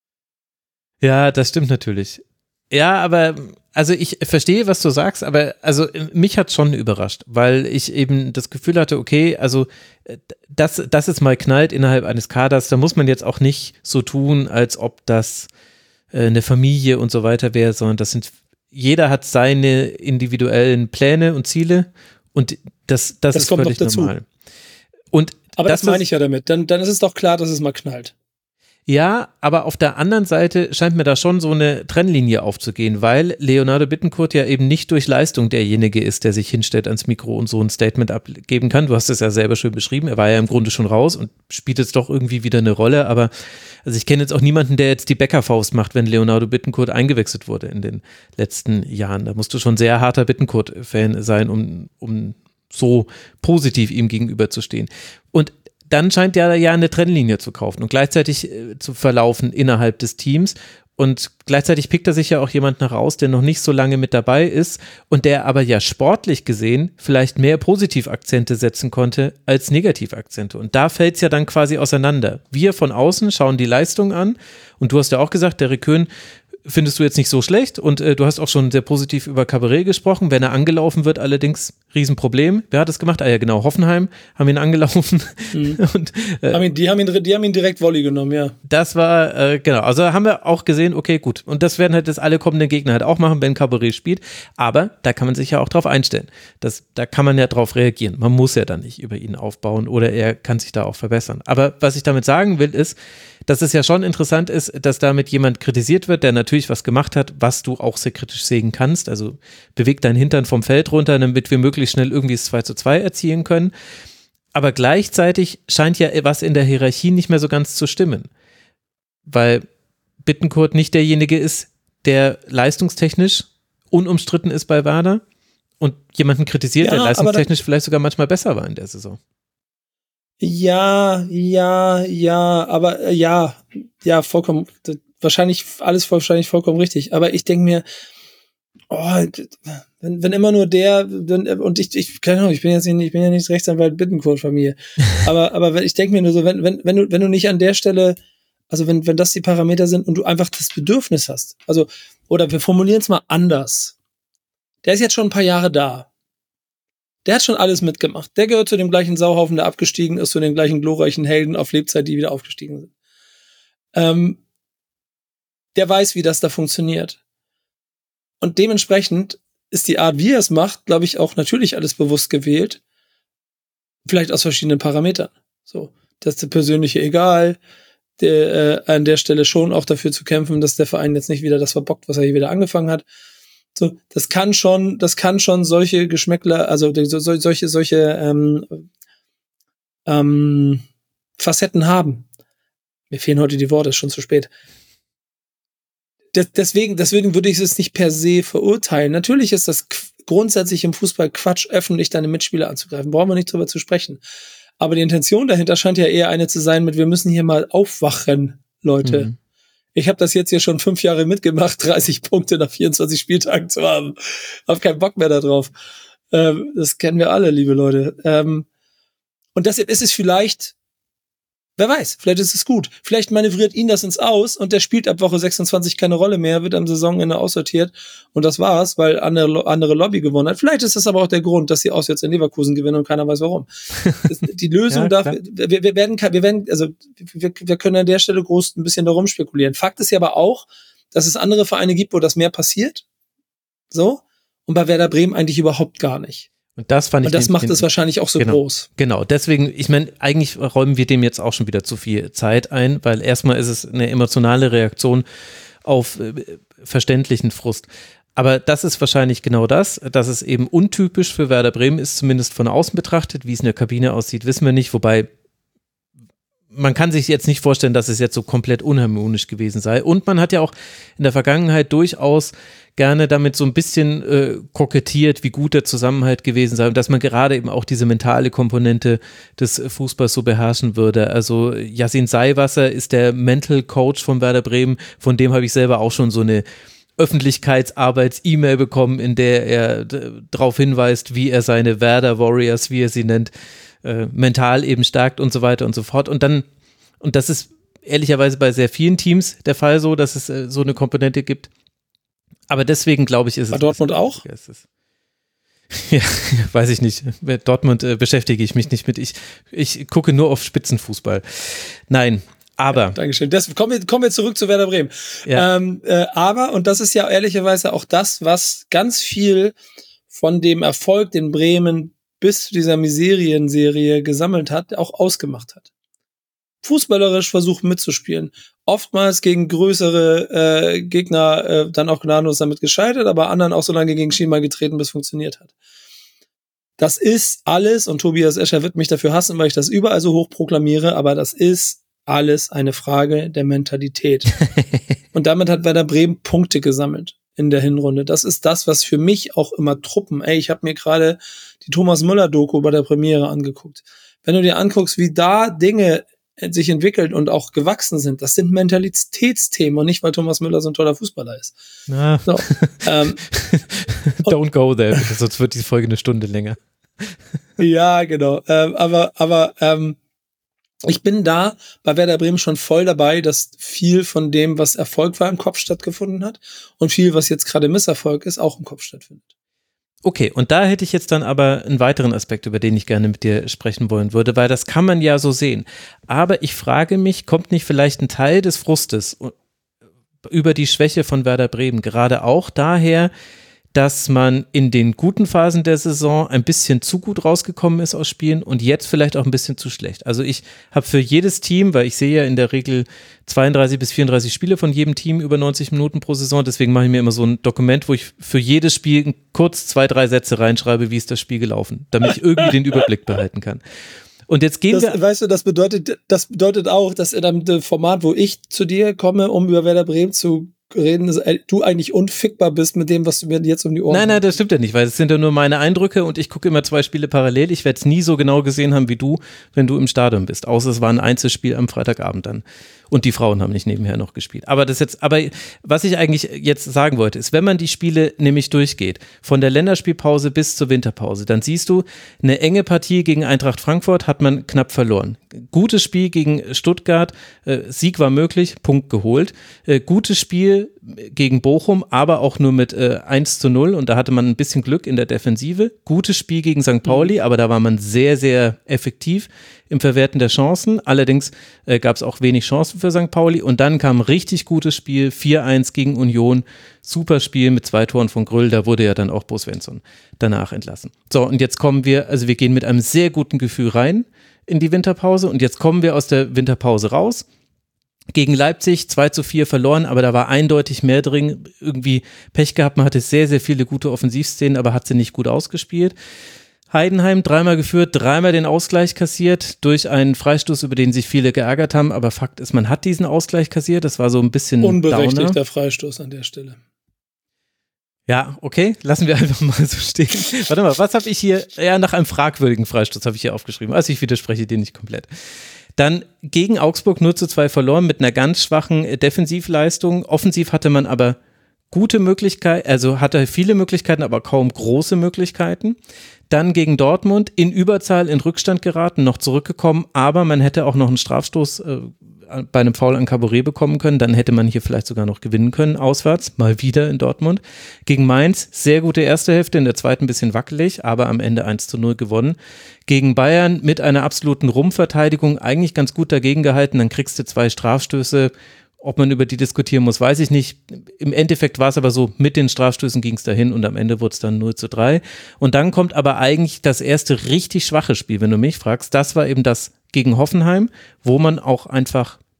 Ja, das stimmt natürlich. Ja, aber also ich verstehe, was du sagst, aber also mich hat schon überrascht, weil ich eben das Gefühl hatte, okay, also dass es mal knallt innerhalb eines Kaders, da muss man jetzt auch nicht so tun, als ob das eine Familie und so weiter wäre, sondern jeder hat seine individuellen Pläne und Ziele und das ist völlig normal. Und aber das meine ich ja damit. Dann ist es doch klar, dass es mal knallt. Ja, aber auf der anderen Seite scheint mir da schon so eine Trennlinie aufzugehen, weil Leonardo Bittencourt ja eben nicht durch Leistung derjenige ist, der sich hinstellt ans Mikro und so ein Statement abgeben kann. Du hast es ja selber schön beschrieben, er war ja im Grunde schon raus und spielt jetzt doch irgendwie wieder eine Rolle, aber also ich kenne jetzt auch niemanden, der jetzt die Bäckerfaust macht, wenn Leonardo Bittencourt eingewechselt wurde in den letzten Jahren. Da musst du schon sehr harter Bittencourt-Fan sein, um so positiv ihm gegenüberzustehen. Und dann scheint ja eine Trennlinie zu kaufen und gleichzeitig zu verlaufen innerhalb des Teams und gleichzeitig pickt er sich ja auch jemanden raus, der noch nicht so lange mit dabei ist und der aber ja sportlich gesehen vielleicht mehr Positivakzente setzen konnte als Negativakzente und da fällt es ja dann quasi auseinander. Wir von außen schauen die Leistung an und du hast ja auch gesagt, der Rekön findest du jetzt nicht so schlecht und du hast auch schon sehr positiv über Cabaret gesprochen. Wenn er angelaufen wird, allerdings Riesenproblem. Wer hat das gemacht? Ah ja, genau, Hoffenheim haben ihn angelaufen. Und, die haben ihn direkt Volley genommen, ja. Das war, genau, also haben wir auch gesehen, okay, gut. Und das werden halt jetzt alle kommenden Gegner halt auch machen, wenn Cabaret spielt. Aber da kann man sich ja auch drauf einstellen. Da kann man ja drauf reagieren. Man muss ja dann nicht über ihn aufbauen oder er kann sich da auch verbessern. Aber was ich damit sagen will, ist, dass es ja schon interessant ist, dass damit jemand kritisiert wird, der natürlich was gemacht hat, was du auch sehr kritisch sehen kannst. Also beweg deinen Hintern vom Feld runter, damit wir möglichst schnell irgendwie das 2:2 erzielen können. Aber gleichzeitig scheint ja was in der Hierarchie nicht mehr so ganz zu stimmen. Weil Bittencourt nicht derjenige ist, der leistungstechnisch unumstritten ist bei Werder und jemanden kritisiert, der leistungstechnisch vielleicht sogar manchmal besser war in der Saison. Ja, aber ja, vollkommen, wahrscheinlich vollkommen richtig. Aber ich denke mir, wenn immer nur und ich keine Ahnung, ich bin ja nicht Rechtsanwalt Bittencourt-Familie. aber ich denke mir nur so, wenn du nicht an der Stelle, also wenn das die Parameter sind und du einfach das Bedürfnis hast, also, oder wir formulieren es mal anders. Der ist jetzt schon ein paar Jahre da. Der hat schon alles mitgemacht. Der gehört zu dem gleichen Sauhaufen, der abgestiegen ist, zu den gleichen glorreichen Helden auf Lebzeit, die wieder aufgestiegen sind. Der weiß, wie das da funktioniert. Und dementsprechend ist die Art, wie er es macht, glaube ich, auch natürlich alles bewusst gewählt. Vielleicht aus verschiedenen Parametern. So, das ist der persönliche Egal, an der Stelle schon auch dafür zu kämpfen, dass der Verein jetzt nicht wieder das verbockt, was er hier wieder angefangen hat. So, das kann schon solche Geschmäckler, also solche Facetten haben. Mir fehlen heute die Worte, ist schon zu spät. Deswegen würde ich es nicht per se verurteilen. Natürlich ist das grundsätzlich im Fußball Quatsch, öffentlich deine Mitspieler anzugreifen. Brauchen wir nicht drüber zu sprechen. Aber die Intention dahinter scheint ja eher eine zu sein wir müssen hier mal aufwachen, Leute. Mhm. Ich habe das jetzt hier schon 5 Jahre mitgemacht, 30 Punkte nach 24 Spieltagen zu haben. Hab keinen Bock mehr da drauf. Das kennen wir alle, liebe Leute. Und deshalb ist es vielleicht, wer weiß, vielleicht ist es gut. Vielleicht manövriert ihn das ins Aus und der spielt ab Woche 26 keine Rolle mehr, wird am Saisonende aussortiert und das war's, weil andere Lobby gewonnen hat. Vielleicht ist das aber auch der Grund, dass sie auswärts in Leverkusen gewinnen und keiner weiß warum. Die Lösung ja, dafür, wir können an der Stelle groß ein bisschen darum spekulieren. Fakt ist ja aber auch, dass es andere Vereine gibt, wo das mehr passiert. So. Und bei Werder Bremen eigentlich überhaupt gar nicht. Und das macht es wahrscheinlich auch so groß. Genau, deswegen, ich meine, eigentlich räumen wir dem jetzt auch schon wieder zu viel Zeit ein, weil erstmal ist es eine emotionale Reaktion auf verständlichen Frust. Aber das ist wahrscheinlich genau das, dass es eben untypisch für Werder Bremen ist, zumindest von außen betrachtet. Wie es in der Kabine aussieht, wissen wir nicht, wobei man kann sich jetzt nicht vorstellen, dass es jetzt so komplett unharmonisch gewesen sei. Und man hat ja auch in der Vergangenheit durchaus gerne damit so ein bisschen kokettiert, wie gut der Zusammenhalt gewesen sei und dass man gerade eben auch diese mentale Komponente des Fußballs so beherrschen würde. Also Yassin Seiwasser ist der Mental Coach von Werder Bremen, von dem habe ich selber auch schon so eine Öffentlichkeitsarbeits-E-Mail bekommen, in der er darauf hinweist, wie er seine Werder Warriors, wie er sie nennt, mental eben stärkt und so weiter und so fort. Und das ist ehrlicherweise bei sehr vielen Teams der Fall so, dass es so eine Komponente gibt. Aber deswegen glaube ich, ist es. Bei Dortmund auch? Ja, weiß ich nicht. Mit Dortmund beschäftige ich mich nicht mit. Ich gucke nur auf Spitzenfußball. Nein. Aber. Ja, Dankeschön. Kommen wir zurück zu Werder Bremen. Ja. Aber, und das ist ja ehrlicherweise auch das, was ganz viel von dem Erfolg, den Bremen bis zu dieser Miserienserie gesammelt hat, auch ausgemacht hat. Fußballerisch versucht mitzuspielen. Oftmals gegen größere Gegner dann auch gnadenlos damit gescheitert, aber anderen auch so lange gegen Schema getreten, bis es funktioniert hat. Das ist alles, und Tobias Escher wird mich dafür hassen, weil ich das überall so hoch proklamiere, aber das ist alles eine Frage der Mentalität. Und damit hat Werder Bremen Punkte gesammelt in der Hinrunde. Das ist das, was für mich auch immer ich habe mir gerade die Thomas Müller-Doku bei der Premiere angeguckt. Wenn du dir anguckst, wie da Dinge sich entwickelt und auch gewachsen sind, das sind Mentalitätsthemen und nicht, weil Thomas Müller so ein toller Fußballer ist. Na. So, Don't go there, sonst wird die Folge eine Stunde länger. Ja, genau. Aber ich bin da bei Werder Bremen schon voll dabei, dass viel von dem, was Erfolg war, im Kopf stattgefunden hat und viel, was jetzt gerade Misserfolg ist, auch im Kopf stattfindet. Okay, und da hätte ich jetzt dann aber einen weiteren Aspekt, über den ich gerne mit dir sprechen wollen würde, weil das kann man ja so sehen. Aber ich frage mich, kommt nicht vielleicht ein Teil des Frustes über die Schwäche von Werder Bremen gerade auch daher, dass man in den guten Phasen der Saison ein bisschen zu gut rausgekommen ist aus Spielen und jetzt vielleicht auch ein bisschen zu schlecht. Also ich habe für jedes Team, weil ich sehe ja in der Regel 32 bis 34 Spiele von jedem Team über 90 Minuten pro Saison, deswegen mache ich mir immer so ein Dokument, wo ich für jedes Spiel kurz 2-3 Sätze reinschreibe, wie ist das Spiel gelaufen, damit ich irgendwie den Überblick behalten kann. Und jetzt gehen wir. Weißt du, das bedeutet auch, dass in einem Format, wo ich zu dir komme, um über Werder Bremen zu reden, du eigentlich unfickbar bist mit dem, was du mir jetzt um die Ohren Nein, das stimmt ja nicht, weil es sind ja nur meine Eindrücke und ich gucke immer 2 Spiele parallel. Ich werde es nie so genau gesehen haben wie du, wenn du im Stadion bist. Außer es war ein Einzelspiel am Freitagabend dann. Und die Frauen haben nicht nebenher noch gespielt. Aber was ich eigentlich jetzt sagen wollte, ist, wenn man die Spiele nämlich durchgeht, von der Länderspielpause bis zur Winterpause, dann siehst du, eine enge Partie gegen Eintracht Frankfurt hat man knapp verloren. Gutes Spiel gegen Stuttgart, Sieg war möglich, Punkt geholt. Gutes Spiel gegen Bochum, aber auch nur mit 1:0 und da hatte man ein bisschen Glück in der Defensive. Gutes Spiel gegen St. Pauli, aber da war man sehr, sehr effektiv im Verwerten der Chancen. Allerdings gab es auch wenig Chancen für St. Pauli und dann kam ein richtig gutes Spiel, 4-1 gegen Union. Super Spiel mit 2 Toren von Grüll, da wurde ja dann auch Bo Svensson danach entlassen. So, und jetzt wir gehen mit einem sehr guten Gefühl rein in die Winterpause und jetzt kommen wir aus der Winterpause raus. Gegen Leipzig 2:4 verloren, aber da war eindeutig mehr drin, irgendwie Pech gehabt, man hatte sehr, sehr viele gute Offensivszenen, aber hat sie nicht gut ausgespielt. Heidenheim 3-mal geführt, 3-mal den Ausgleich kassiert durch einen Freistoß, über den sich viele geärgert haben, aber Fakt ist, man hat diesen Ausgleich kassiert, das war so ein bisschen unberechtigter Downer. Freistoß an der Stelle. Ja, okay, lassen wir einfach mal so stehen. Warte mal, was habe ich hier? Ja, nach einem fragwürdigen Freistoß habe ich hier aufgeschrieben, also ich widerspreche dir nicht komplett. Dann gegen Augsburg 0:2 verloren mit einer ganz schwachen Defensivleistung. Offensiv hatte man aber gute Möglichkeiten, also hatte viele Möglichkeiten, aber kaum große Möglichkeiten. Dann gegen Dortmund in Überzahl in Rückstand geraten, noch zurückgekommen, aber man hätte auch noch einen Strafstoß bei einem Foul an Caboret bekommen können, dann hätte man hier vielleicht sogar noch gewinnen können, auswärts, mal wieder in Dortmund. Gegen Mainz, sehr gute erste Hälfte, in der zweiten ein bisschen wackelig, aber am Ende 1:0 gewonnen. Gegen Bayern mit einer absoluten Rumpfverteidigung eigentlich ganz gut dagegen gehalten, dann kriegst du 2 Strafstöße. Ob man über die diskutieren muss, weiß ich nicht. Im Endeffekt war es aber so, mit den Strafstößen ging es dahin und am Ende wurde es dann 0:3. Und dann kommt aber eigentlich das erste richtig schwache Spiel, wenn du mich fragst. Das war eben das gegen Hoffenheim, wo man auch einfach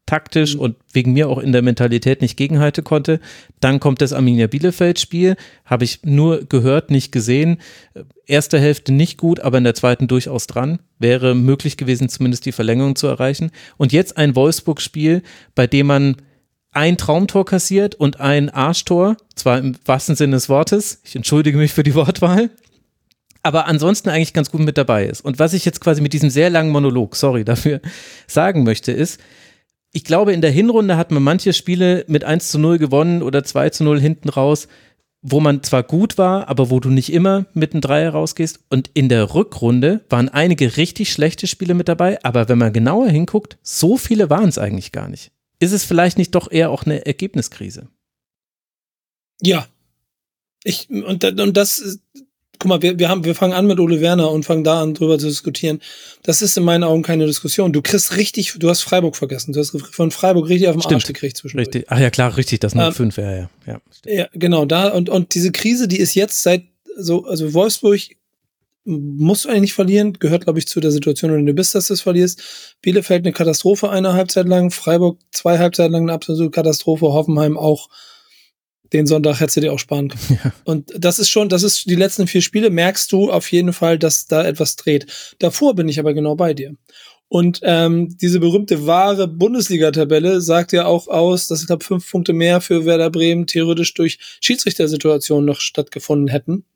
taktisch und wegen mir auch in der Mentalität nicht gegenhalten konnte. Dann kommt das Arminia Bielefeld-Spiel, habe ich nur gehört, nicht gesehen. Erste Hälfte nicht gut, aber in der zweiten durchaus dran. Wäre möglich gewesen, zumindest die Verlängerung zu erreichen. Und jetzt ein Wolfsburg-Spiel, bei dem man ein Traumtor kassiert und ein Arschtor, zwar im wahrsten Sinne des Wortes, ich entschuldige mich für die Wortwahl, aber ansonsten eigentlich ganz gut mit dabei ist. Und was ich jetzt quasi mit diesem sehr langen Monolog, sorry dafür, sagen möchte, ist, ich glaube, in der Hinrunde hat man manche Spiele mit 1:0 gewonnen oder 2:0 hinten raus, wo man zwar gut war, aber wo du nicht immer mit einem Dreier rausgehst. Und in der Rückrunde waren einige richtig schlechte Spiele mit dabei, aber wenn man genauer hinguckt, so viele waren es eigentlich gar nicht. Ist es vielleicht nicht doch eher auch eine Ergebniskrise? Ja. Und das, guck mal, wir fangen an mit Ole Werner und fangen da an, drüber zu diskutieren. Das ist in meinen Augen keine Diskussion. Du hast Freiburg vergessen. Du hast von Freiburg richtig auf den Arsch gekriegt zwischendurch. Richtig. Ach ja, klar, richtig, das 0-5, ja. Ja, genau, da, und diese Krise, die ist jetzt also Wolfsburg musst du eigentlich nicht verlieren, gehört, glaube ich, zu der Situation, in der du bist, dass du es verlierst. Bielefeld eine Katastrophe eine Halbzeit lang, Freiburg 2 Halbzeiten lang eine absolute Katastrophe, Hoffenheim auch. Den Sonntag hättest du dir auch sparen können. Ja. Und das ist die letzten 4 Spiele, merkst du auf jeden Fall, dass da etwas dreht. Davor bin ich aber genau bei dir. Und diese berühmte wahre Bundesliga-Tabelle sagt ja auch aus, dass ich glaube 5 Punkte mehr für Werder Bremen theoretisch durch Schiedsrichtersituationen noch stattgefunden hätten.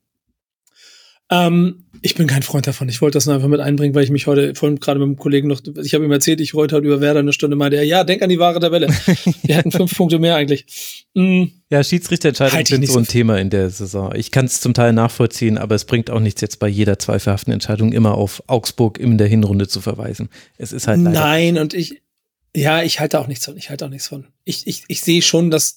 Ich bin kein Freund davon. Ich wollte das nur einfach mit einbringen, weil ich mich heute vorhin gerade mit einem Kollegen ich habe ihm erzählt, ich wollte heute über Werder eine Stunde, meinte er, ja, denk an die wahre Tabelle. Wir hätten 5 Punkte mehr eigentlich. Ja, Schiedsrichterentscheidungen sind so ein Thema in der Saison. Ich kann es zum Teil nachvollziehen, aber es bringt auch nichts, jetzt bei jeder zweifelhaften Entscheidung immer auf Augsburg in der Hinrunde zu verweisen. Es ist halt leider. Nein, und ich halte auch nichts von. Ich sehe schon, dass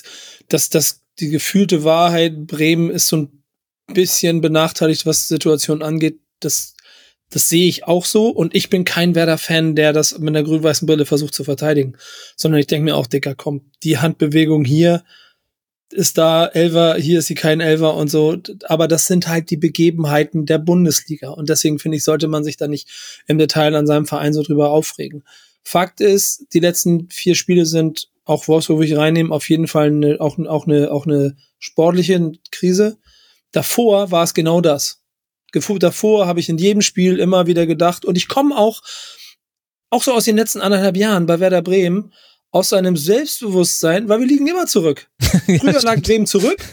die gefühlte Wahrheit, Bremen ist so ein bisschen benachteiligt, was die Situation angeht. Das sehe ich auch so. Und ich bin kein Werder-Fan, der das mit einer grün-weißen Brille versucht zu verteidigen. Sondern ich denke mir auch, Dicker, komm, die Handbewegung hier ist da, Elfer, hier ist sie kein Elfer und so. Aber das sind halt die Begebenheiten der Bundesliga. Und deswegen finde ich, sollte man sich da nicht im Detail an seinem Verein so drüber aufregen. Fakt ist, die letzten 4 Spiele sind, auch Wolfsburg würde ich reinnehmen, auf jeden Fall auch eine sportliche Krise. Davor war es genau das. Davor habe ich in jedem Spiel immer wieder gedacht, und ich komme auch so aus den letzten 1,5 Jahren bei Werder Bremen, aus einem Selbstbewusstsein, weil wir liegen immer zurück. Früher lag Bremen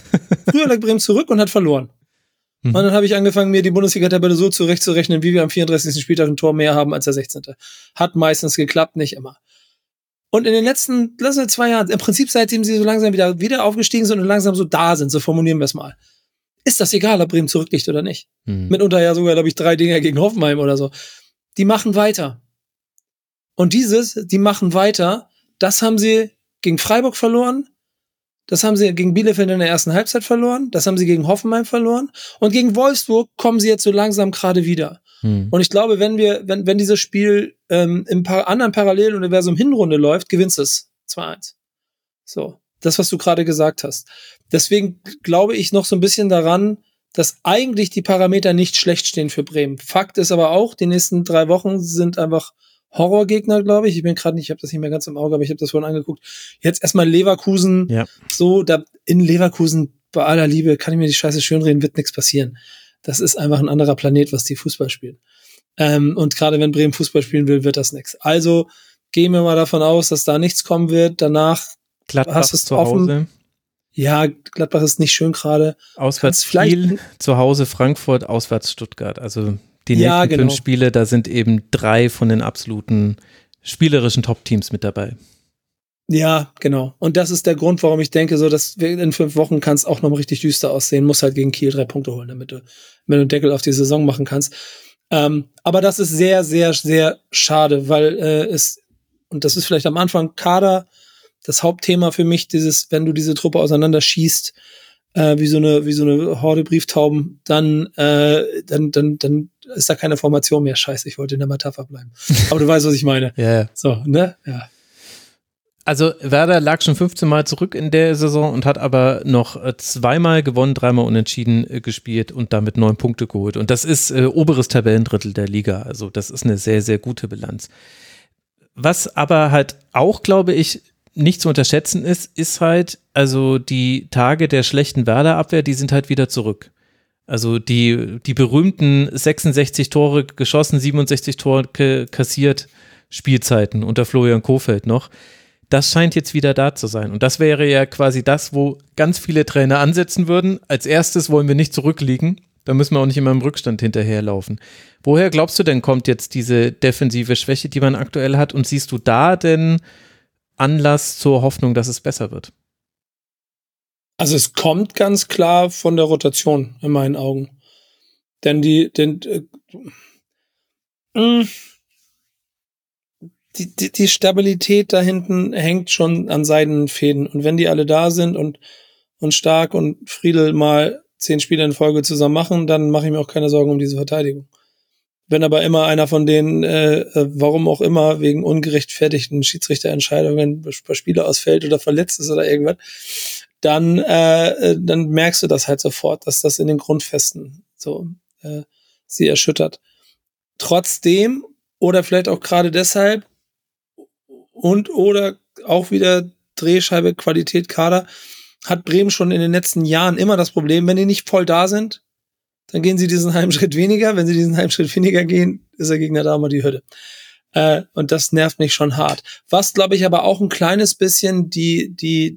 zurück und hat verloren. Und dann habe ich angefangen, mir die Bundesliga-Tabelle so zurechtzurechnen, wie wir am 34. Spieltag ein Tor mehr haben als der 16. Hat meistens geklappt, nicht immer. Und in den letzten 2 Jahren, im Prinzip seitdem sie so langsam wieder aufgestiegen sind und langsam so da sind, so formulieren wir es mal, ist das egal, ob Bremen zurückliegt oder nicht. Mitunter ja sogar, glaube ich, 3 Dinger gegen Hoffenheim oder so. Die machen weiter. Und die machen weiter, das haben sie gegen Freiburg verloren, das haben sie gegen Bielefeld in der ersten Halbzeit verloren, das haben sie gegen Hoffenheim verloren, und gegen Wolfsburg kommen sie jetzt so langsam gerade wieder. Und ich glaube, wenn dieses Spiel im anderen Paralleluniversum Hinrunde läuft, gewinnst du es 2-1. So. Das, was du gerade gesagt hast. Deswegen glaube ich noch so ein bisschen daran, dass eigentlich die Parameter nicht schlecht stehen für Bremen. Fakt ist aber auch, die nächsten 3 Wochen sind einfach Horrorgegner, glaube ich. Ich habe das nicht mehr ganz im Auge, aber ich habe das vorhin angeguckt. Jetzt erstmal Leverkusen. Ja. So, da in Leverkusen, bei aller Liebe, kann ich mir die Scheiße schönreden, wird nichts passieren. Das ist einfach ein anderer Planet, was die Fußball spielen. Und gerade wenn Bremen Fußball spielen will, wird das nichts. Also gehen wir mal davon aus, dass da nichts kommen wird. Danach Gladbach hast du es zu offen. Hause. Ja, Gladbach ist nicht schön gerade. Auswärts Kiel, zu Hause Frankfurt, auswärts Stuttgart. Also die nächsten 5 Spiele, da sind eben 3 von den absoluten spielerischen Top-Teams mit dabei. Ja, genau. Und das ist der Grund, warum ich denke, so, dass in 5 Wochen kann es auch noch richtig düster aussehen. Muss halt gegen Kiel 3 Punkte holen, damit du einen Deckel auf die Saison machen kannst. Aber das ist sehr, sehr, sehr schade, weil und das ist vielleicht am Anfang Kader, das Hauptthema für mich, wenn du diese Truppe auseinanderschießt, wie so eine Horde Brieftauben, dann ist da keine Formation mehr. Scheiße, ich wollte in der Metapher bleiben. Aber du weißt, was ich meine. Ja. So, ne? Ja. Also Werder lag schon 15 Mal zurück in der Saison und hat aber noch 2-mal gewonnen, 3-mal unentschieden gespielt und damit 9 Punkte geholt. Und das ist oberes Tabellendrittel der Liga. Also das ist eine sehr, sehr gute Bilanz. Was aber halt auch, glaube ich, nicht zu unterschätzen ist halt, also die Tage der schlechten Werder-Abwehr, die sind halt wieder zurück. Also die berühmten 66 Tore geschossen, 67 Tore kassiert Spielzeiten unter Florian Kohfeldt noch. Das scheint jetzt wieder da zu sein. Und das wäre ja quasi das, wo ganz viele Trainer ansetzen würden. Als erstes wollen wir nicht zurückliegen. Da müssen wir auch nicht immer im Rückstand hinterherlaufen. Woher glaubst du denn, kommt jetzt diese defensive Schwäche, die man aktuell hat? Und siehst du da denn Anlass zur Hoffnung, dass es besser wird? Also es kommt ganz klar von der Rotation in meinen Augen. Denn die Stabilität da hinten hängt schon an seidenen Fäden. Und wenn die alle da sind und Stark und Friedl mal 10 Spiele in Folge zusammen machen, dann mache ich mir auch keine Sorgen um diese Verteidigung. Wenn aber immer einer von denen, warum auch immer, wegen ungerechtfertigten Schiedsrichterentscheidungen bei Spieler ausfällt oder verletzt ist oder irgendwas, dann merkst du das halt sofort, dass das in den Grundfesten so sie erschüttert. Trotzdem, oder vielleicht auch gerade deshalb, oder auch wieder Drehscheibe, Qualität, Kader, hat Bremen schon in den letzten Jahren immer das Problem, wenn die nicht voll da sind, dann gehen sie diesen halben Schritt weniger. Wenn sie diesen halben Schritt weniger gehen, ist der Gegner da immer die Hürde. Und das nervt mich schon hart. Was, glaube ich, aber auch ein kleines bisschen die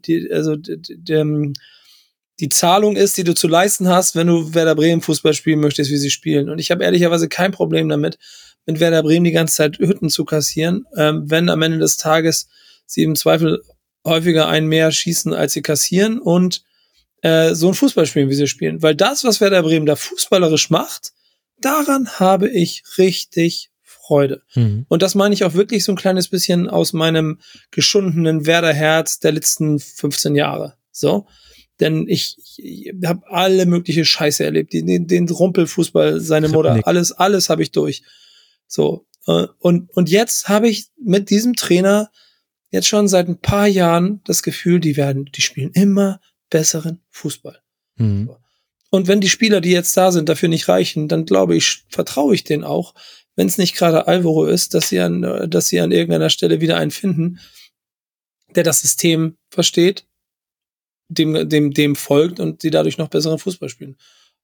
Zahlung ist, die du zu leisten hast, wenn du Werder Bremen Fußball spielen möchtest, wie sie spielen. Und ich habe ehrlicherweise kein Problem damit, mit Werder Bremen die ganze Zeit Hütten zu kassieren, wenn am Ende des Tages sie im Zweifel häufiger ein mehr schießen, als sie kassieren und so ein Fußball spielen, wie sie spielen. Weil das, was Werder Bremen da fußballerisch macht, daran habe ich richtig Freude. Mhm. Und das meine ich auch wirklich so ein kleines bisschen aus meinem geschundenen Werder-Herz der letzten 15 Jahre. So. Denn ich habe alle mögliche Scheiße erlebt. Den Rumpelfußball, seine Mutter, alles habe ich durch. So. Und jetzt habe ich mit diesem Trainer jetzt schon seit ein paar Jahren das Gefühl, die spielen immer besseren Fußball. Mhm. Und wenn die Spieler, die jetzt da sind, dafür nicht reichen, dann glaube ich, vertraue ich denen auch, wenn es nicht gerade Alvaro ist, dass sie an irgendeiner Stelle wieder einen finden, der das System versteht, dem folgt und sie dadurch noch besseren Fußball spielen.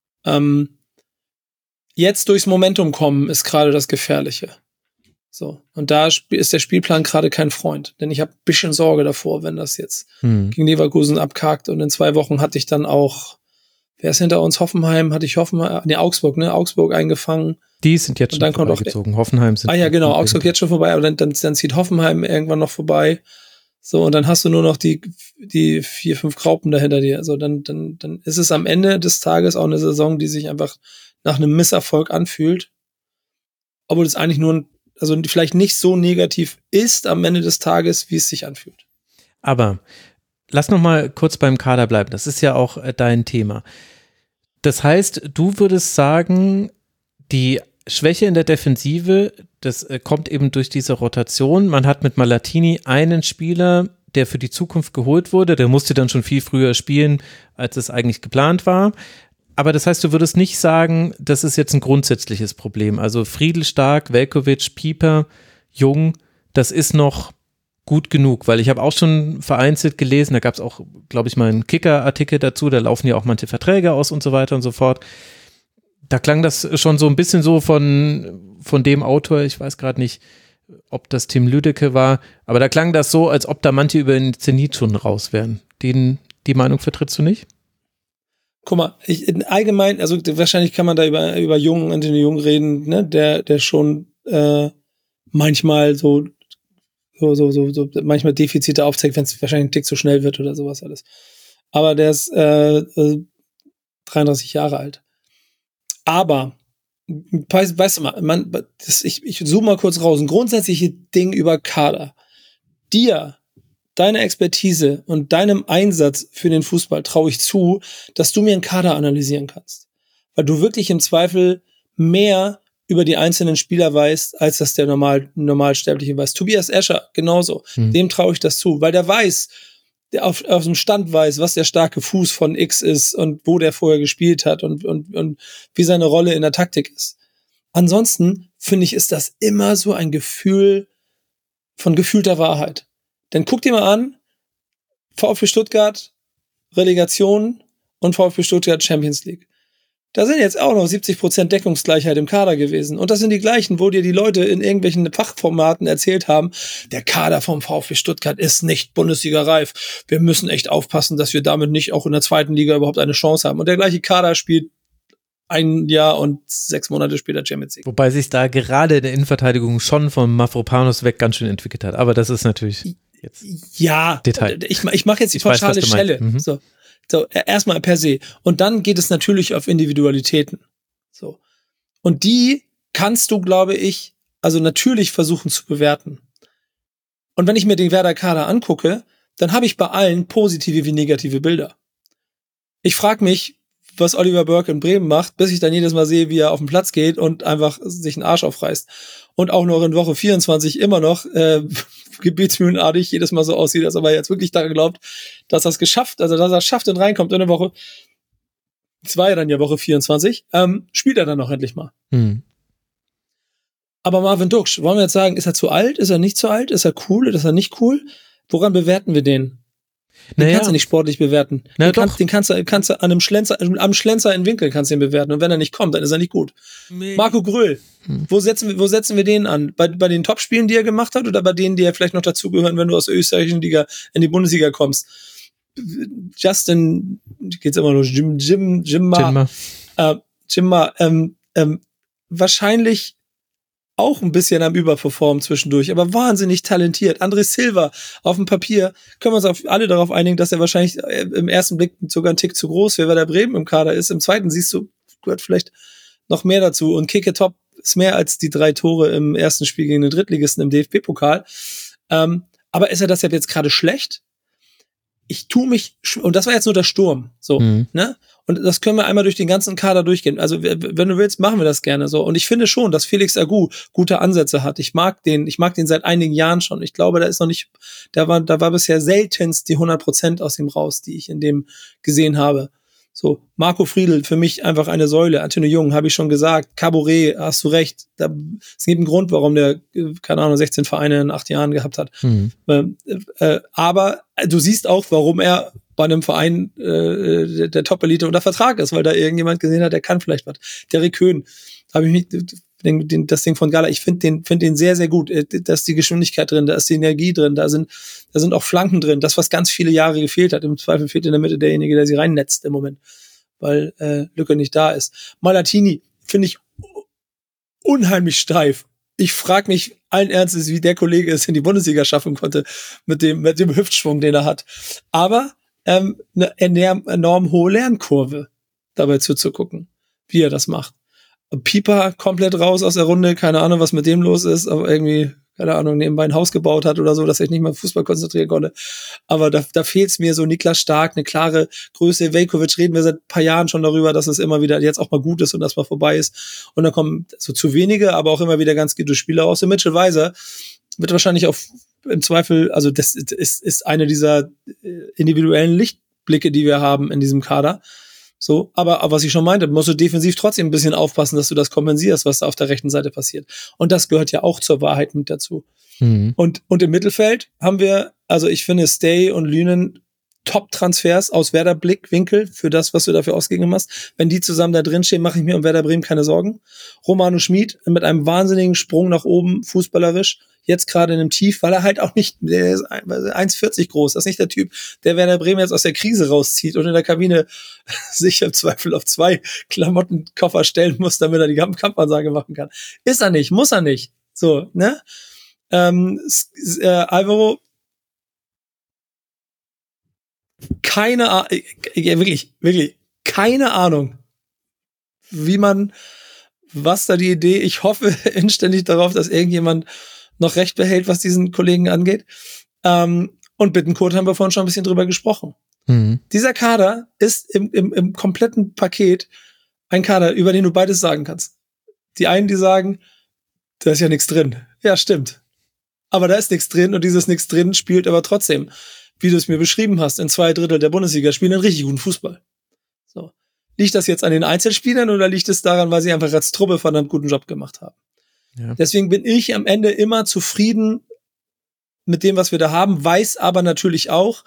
Jetzt durchs Momentum kommen ist gerade das Gefährliche. So. Und da ist der Spielplan gerade kein Freund. Denn ich habe ein bisschen Sorge davor, wenn das jetzt gegen Leverkusen abkackt. Und in 2 Wochen hatte ich dann auch, wer ist hinter uns? Hoffenheim, Augsburg, Augsburg eingefangen. Die sind jetzt schon vorbeigezogen. Hoffenheim sind. Ah ja, genau, Augsburg jetzt schon vorbei, aber dann zieht Hoffenheim irgendwann noch vorbei. So, und dann hast du nur noch die 4, 5 Graupen dahinter dir. Also dann ist es am Ende des Tages auch eine Saison, die sich einfach nach einem Misserfolg anfühlt. Obwohl es eigentlich vielleicht nicht so negativ ist am Ende des Tages, wie es sich anfühlt. Aber lass noch mal kurz beim Kader bleiben. Das ist ja auch dein Thema. Das heißt, du würdest sagen, die Schwäche in der Defensive, das kommt eben durch diese Rotation. Man hat mit Malatini einen Spieler, der für die Zukunft geholt wurde. Der musste dann schon viel früher spielen, als es eigentlich geplant war. Aber das heißt, du würdest nicht sagen, das ist jetzt ein grundsätzliches Problem. Also Friedl, Stark, Veljković, Pieper, Jung, das ist noch gut genug, weil ich habe auch schon vereinzelt gelesen, da gab es auch, glaube ich, mal einen Kicker-Artikel dazu, da laufen ja auch manche Verträge aus und so weiter und so fort. Da klang das schon so ein bisschen so von dem Autor, ich weiß gerade nicht, ob das Tim Lüdecke war, aber da klang das so, als ob da manche über den Zenit schon raus wären. Die Meinung vertrittst du nicht? Guck mal, allgemein, also wahrscheinlich kann man da über Anthony Jung reden, ne, der schon manchmal so manchmal Defizite aufzeigt, wenn es wahrscheinlich ein Tick zu schnell wird oder sowas alles. Aber der ist 33 Jahre alt. Aber, weißt du mal, ich zoome mal kurz raus, ein grundsätzliches Ding über Kader. Deine Expertise und deinem Einsatz für den Fußball traue ich zu, dass du mir einen Kader analysieren kannst. Weil du wirklich im Zweifel mehr über die einzelnen Spieler weißt, als das der Normalsterbliche weiß. Tobias Escher, genauso. Dem traue ich das zu, weil der weiß, der auf dem Stand weiß, was der starke Fuß von X ist und wo der vorher gespielt hat und wie seine Rolle in der Taktik ist. Ansonsten, finde ich, ist das immer so ein Gefühl von gefühlter Wahrheit. Denn guck dir mal an, VfB Stuttgart, Relegation und VfB Stuttgart Champions League. Da sind jetzt auch noch 70% Deckungsgleichheit im Kader gewesen. Und das sind die gleichen, wo dir die Leute in irgendwelchen Fachformaten erzählt haben, der Kader vom VfB Stuttgart ist nicht Bundesliga-reif. Wir müssen echt aufpassen, dass wir damit nicht auch in der zweiten Liga überhaupt eine Chance haben. Und der gleiche Kader spielt ein Jahr und 6 Monate später Champions League. Wobei sich da gerade in der Innenverteidigung schon von Mavropanos weg ganz schön entwickelt hat. Aber das ist natürlich jetzt Detail. Ich mache jetzt die pauschale Stelle. Mhm. So, erstmal per se. Und dann geht es natürlich auf Individualitäten. So. Und die kannst du, glaube ich, also natürlich versuchen zu bewerten. Und wenn ich mir den Werder-Kader angucke, dann habe ich bei allen positive wie negative Bilder. Ich frage mich, was Oliver Burke in Bremen macht, bis ich dann jedes Mal sehe, wie er auf den Platz geht und einfach sich einen Arsch aufreißt. Und auch noch in Woche 24 immer noch gebetsmühlenartig jedes Mal so aussieht, als ob er jetzt wirklich daran glaubt, dass er es geschafft, also dass er es schafft und reinkommt in der Woche. Es war ja dann ja Woche 24, spielt er dann noch endlich mal. Mhm. Aber Marvin Duksch, wollen wir jetzt sagen, ist er zu alt, ist er nicht zu alt, ist er cool, ist er nicht cool? Woran bewerten wir den? Den kannst du nicht sportlich bewerten. Den kannst du am Schlenzer in Winkel kannst du ihn bewerten. Und wenn er nicht kommt, dann ist er nicht gut. Marco Gröhl, wo setzen wir den an? Bei den Topspielen, die er gemacht hat, oder bei denen, die ja vielleicht noch dazugehören, wenn du aus der österreichischen Liga in die Bundesliga kommst? Justin, geht's immer los, Jimma, wahrscheinlich auch ein bisschen am Überperformen zwischendurch, aber wahnsinnig talentiert. André Silva auf dem Papier, können wir uns alle darauf einigen, dass er wahrscheinlich im ersten Blick sogar einen Tick zu groß für Werder Bremen im Kader ist. Im zweiten siehst du, gehört vielleicht noch mehr dazu. Und Keke Top ist mehr als die 3 Tore im ersten Spiel gegen den Drittligisten im DFB-Pokal. Aber ist er das jetzt gerade schlecht? Ich tue mich, und das war jetzt nur der Sturm, so, ne? Und das können wir einmal durch den ganzen Kader durchgehen. Also, wenn du willst, machen wir das gerne so. Und ich finde schon, dass Felix Agu gute Ansätze hat. Ich mag den seit einigen Jahren schon. Ich glaube, da ist noch nicht, da war bisher seltenst die 100% aus ihm raus, die ich in dem gesehen habe. So, Marco Friedl, für mich einfach eine Säule. Antonio Jung, habe ich schon gesagt. Caboret, hast du recht. Es gibt einen Grund, warum der, keine Ahnung, 16 Vereine in 8 Jahren gehabt hat. Aber du siehst auch, warum er bei einem Verein der Top-Elite unter Vertrag ist, weil da irgendjemand gesehen hat, der kann vielleicht was. Derrick Köhn, habe ich mich, das Ding von Gala, ich finde den sehr, sehr gut. Da ist die Geschwindigkeit drin, da ist die Energie drin, da sind auch Flanken drin. Das, was ganz viele Jahre gefehlt hat. Im Zweifel fehlt in der Mitte derjenige, der sie reinnetzt im Moment, weil Lücke nicht da ist. Malatini finde ich unheimlich steif. Ich frage mich allen Ernstes, wie der Kollege es in die Bundesliga schaffen konnte mit dem Hüftschwung, den er hat. Aber eine enorm hohe Lernkurve dabei zuzugucken, wie er das macht. Pieper komplett raus aus der Runde, keine Ahnung, was mit dem los ist, aber irgendwie, keine Ahnung, nebenbei ein Haus gebaut hat oder so, dass ich nicht mal Fußball konzentrieren konnte. Aber da fehlt es mir so. Niklas Stark, eine klare Größe. Veljkovic, reden wir seit ein paar Jahren schon darüber, dass es immer wieder jetzt auch mal gut ist und dass mal vorbei ist. Und dann kommen so zu wenige, aber auch immer wieder ganz gute Spieler raus. Und Mitchell Weiser wird wahrscheinlich im Zweifel, also das ist eine dieser individuellen Lichtblicke, die wir haben in diesem Kader. So, aber was ich schon meinte, musst du defensiv trotzdem ein bisschen aufpassen, dass du das kompensierst, was da auf der rechten Seite passiert. Und das gehört ja auch zur Wahrheit mit dazu. Und im Mittelfeld haben wir, also ich finde Stay und Lünen Top-Transfers aus Werder Blickwinkel für das, was du dafür ausgegeben hast. Wenn die zusammen da drin stehen, mache ich mir um Werder Bremen keine Sorgen. Romano Schmid mit einem wahnsinnigen Sprung nach oben, fußballerisch, jetzt gerade in einem Tief, weil er halt auch nicht, der ist 1,40 groß, das ist nicht der Typ, der Werder Bremen jetzt aus der Krise rauszieht und in der Kabine sich im Zweifel auf 2 Klamottenkoffer stellen muss, damit er die Kampfansage machen kann. Ist er nicht, muss er nicht. So, ne? Alvaro, keine Ahnung, wirklich keine Ahnung, was da die Idee, ich hoffe inständig darauf, dass irgendjemand noch Recht behält, was diesen Kollegen angeht. Und Bittencourt haben wir vorhin schon ein bisschen drüber gesprochen. Dieser Kader ist im kompletten Paket ein Kader, über den du beides sagen kannst. Die einen, die sagen, da ist ja nichts drin. Ja, stimmt. Aber da ist nichts drin und dieses nichts drin spielt aber trotzdem, wie du es mir beschrieben hast, in 2/3 der Bundesliga spielen einen richtig guten Fußball. So. Liegt das jetzt an den Einzelspielern oder liegt es daran, weil sie einfach als Truppe verdammt guten Job gemacht haben? Ja. Deswegen bin ich am Ende immer zufrieden mit dem, was wir da haben, weiß aber natürlich auch,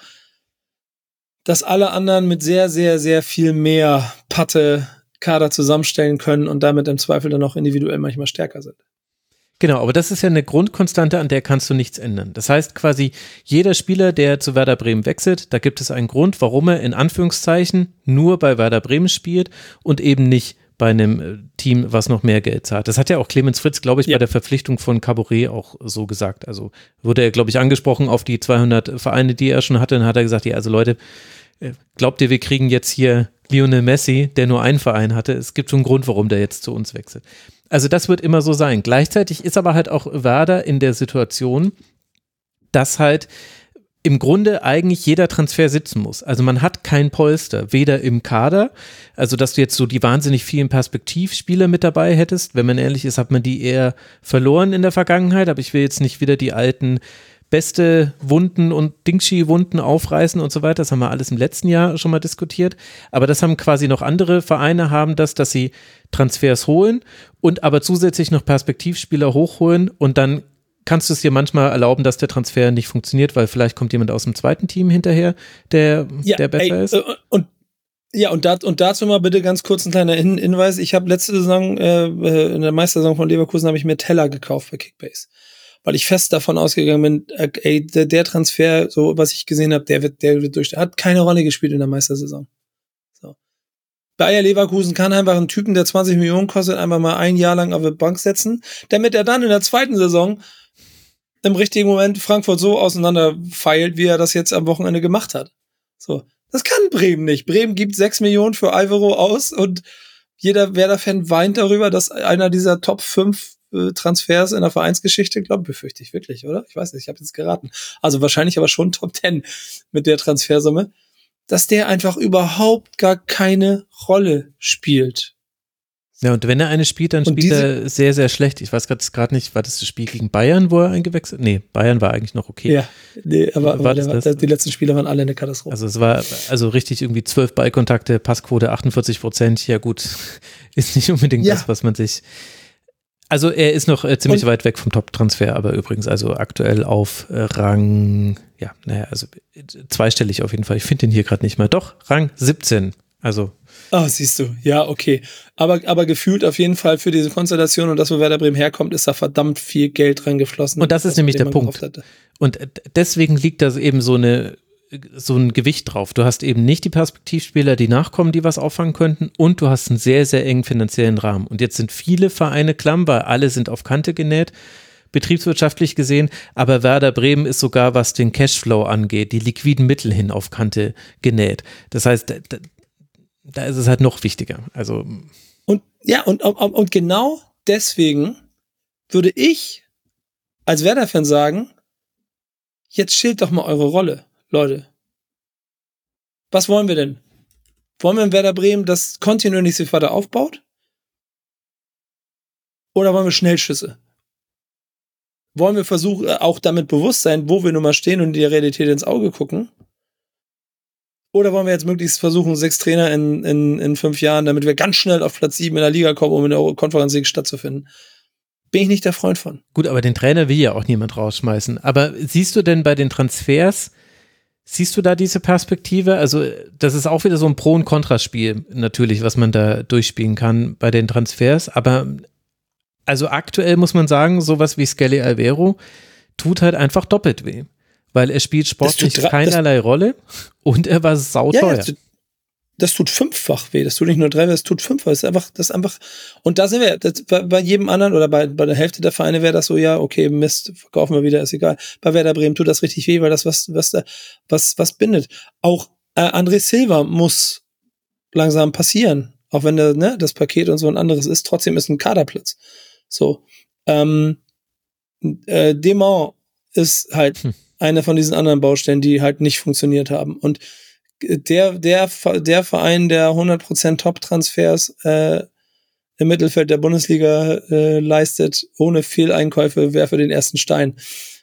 dass alle anderen mit sehr, sehr, sehr viel mehr Patte Kader zusammenstellen können und damit im Zweifel dann auch individuell manchmal stärker sind. Genau, aber das ist ja eine Grundkonstante, an der kannst du nichts ändern. Das heißt quasi, jeder Spieler, der zu Werder Bremen wechselt, da gibt es einen Grund, warum er in Anführungszeichen nur bei Werder Bremen spielt und eben nicht bei einem Team, was noch mehr Geld zahlt. Das hat ja auch Clemens Fritz, glaube ich, bei der Verpflichtung von Caboret auch so gesagt. Also wurde er, glaube ich, angesprochen auf die 200 Vereine, die er schon hatte. Dann hat er gesagt, ja, also Leute, glaubt ihr, wir kriegen jetzt hier Lionel Messi, der nur einen Verein hatte? Es gibt schon einen Grund, warum der jetzt zu uns wechselt. Also das wird immer so sein. Gleichzeitig ist aber halt auch Werder in der Situation, dass halt im Grunde eigentlich jeder Transfer sitzen muss. Also man hat kein Polster, weder im Kader, also dass du jetzt so die wahnsinnig vielen Perspektivspieler mit dabei hättest. Wenn man ehrlich ist, hat man die eher verloren in der Vergangenheit, aber ich will jetzt nicht wieder die alten beste Wunden und Dingschi-Wunden aufreißen und so weiter. Das haben wir alles im letzten Jahr schon mal diskutiert. Aber das haben quasi noch andere Vereine, haben das, dass sie Transfers holen und aber zusätzlich noch Perspektivspieler hochholen und dann kannst du es dir manchmal erlauben, dass der Transfer nicht funktioniert, weil vielleicht kommt jemand aus dem zweiten Team hinterher, der besser ist. Und dazu mal bitte ganz kurz ein kleiner Hinweis. Ich habe letzte Saison, in der Meistersaison von Leverkusen, habe ich mir Teller gekauft bei Kickbase. Weil ich fest davon ausgegangen bin, der Transfer, so was ich gesehen habe, der wird hat keine Rolle gespielt in der Meistersaison. So. Bayer Leverkusen kann einfach einen Typen, der 20 Millionen kostet, einfach mal ein Jahr lang auf die Bank setzen, damit er dann in der zweiten Saison im richtigen Moment Frankfurt so auseinanderfeilt, wie er das jetzt am Wochenende gemacht hat. So. Das kann Bremen nicht. Bremen gibt 6 Millionen für Alvaro aus und jeder Werder-Fan weint darüber, dass einer dieser Top 5 Transfers in der Vereinsgeschichte, befürchte ich wirklich, oder? Ich weiß nicht, ich habe jetzt geraten. Also wahrscheinlich aber schon Top 10 mit der Transfersumme, dass der einfach überhaupt gar keine Rolle spielt. Ja, und wenn er eine spielt, dann spielt er sehr, sehr schlecht. Ich weiß gerade nicht, war das Spiel gegen Bayern, wo er eingewechselt? Nee, Bayern war eigentlich noch okay. Ja, nee, aber die letzten Spiele waren alle eine Katastrophe. Also es war richtig irgendwie 12 Ballkontakte, Passquote 48%. Ja gut, ist nicht unbedingt das, was man sich... Also er ist noch ziemlich weit weg vom Top-Transfer, aber übrigens also aktuell auf Rang, also zweistellig auf jeden Fall. Ich finde den hier gerade nicht mal. Doch, Rang 17. Also. Ah, siehst du. Ja, okay. Aber gefühlt auf jeden Fall für diese Konstellation und das, wo Werder Bremen herkommt, ist da verdammt viel Geld reingeflossen. Und das ist nämlich der Punkt. Und deswegen liegt da eben so ein Gewicht drauf. Du hast eben nicht die Perspektivspieler, die nachkommen, die was auffangen könnten und du hast einen sehr, sehr engen finanziellen Rahmen. Und jetzt sind viele Vereine klamm, weil alle sind auf Kante genäht, betriebswirtschaftlich gesehen, aber Werder Bremen ist sogar, was den Cashflow angeht, die liquiden Mittel hin auf Kante genäht. Das heißt, da ist es halt noch wichtiger. Also und genau deswegen würde ich als Werder-Fan sagen, jetzt schildt doch mal eure Rolle. Leute, was wollen wir denn? Wollen wir in Werder Bremen, das kontinuierlich sich weiter aufbaut? Oder wollen wir Schnellschüsse? Wollen wir versuchen, auch damit bewusst sein, wo wir nun mal stehen und die Realität ins Auge gucken? Oder wollen wir jetzt möglichst versuchen, 6 Trainer in 5 Jahren, damit wir ganz schnell auf Platz 7 in der Liga kommen, um in der Conference League stattzufinden? Bin ich nicht der Freund von. Gut, aber den Trainer will ja auch niemand rausschmeißen. Aber siehst du denn bei den Transfers, siehst du da diese Perspektive? Also das ist auch wieder so ein Pro- und Kontraspiel natürlich, was man da durchspielen kann bei den Transfers. Aber also aktuell muss man sagen, sowas wie Skelly Alvaro tut halt einfach doppelt weh. Weil er spielt sportlich keinerlei Rolle und er war sauteuer. Ja, das tut 5-fach weh. Das tut nicht nur 3, das tut 5-fach. Das ist einfach. Und da sind wir, bei jedem anderen oder bei der Hälfte der Vereine wäre das so, ja, okay, Mist, verkaufen wir wieder, ist egal. Bei Werder Bremen tut das richtig weh, weil das was bindet. Auch André Silva muss langsam passieren. Auch wenn das Paket und so ein anderes ist, trotzdem ist ein Kaderplatz. So. Demant ist halt eine von diesen anderen Baustellen, die halt nicht funktioniert haben. Und der Verein, der 100% Top-Transfers im Mittelfeld der Bundesliga leistet, ohne Fehleinkäufe, werfe den ersten Stein.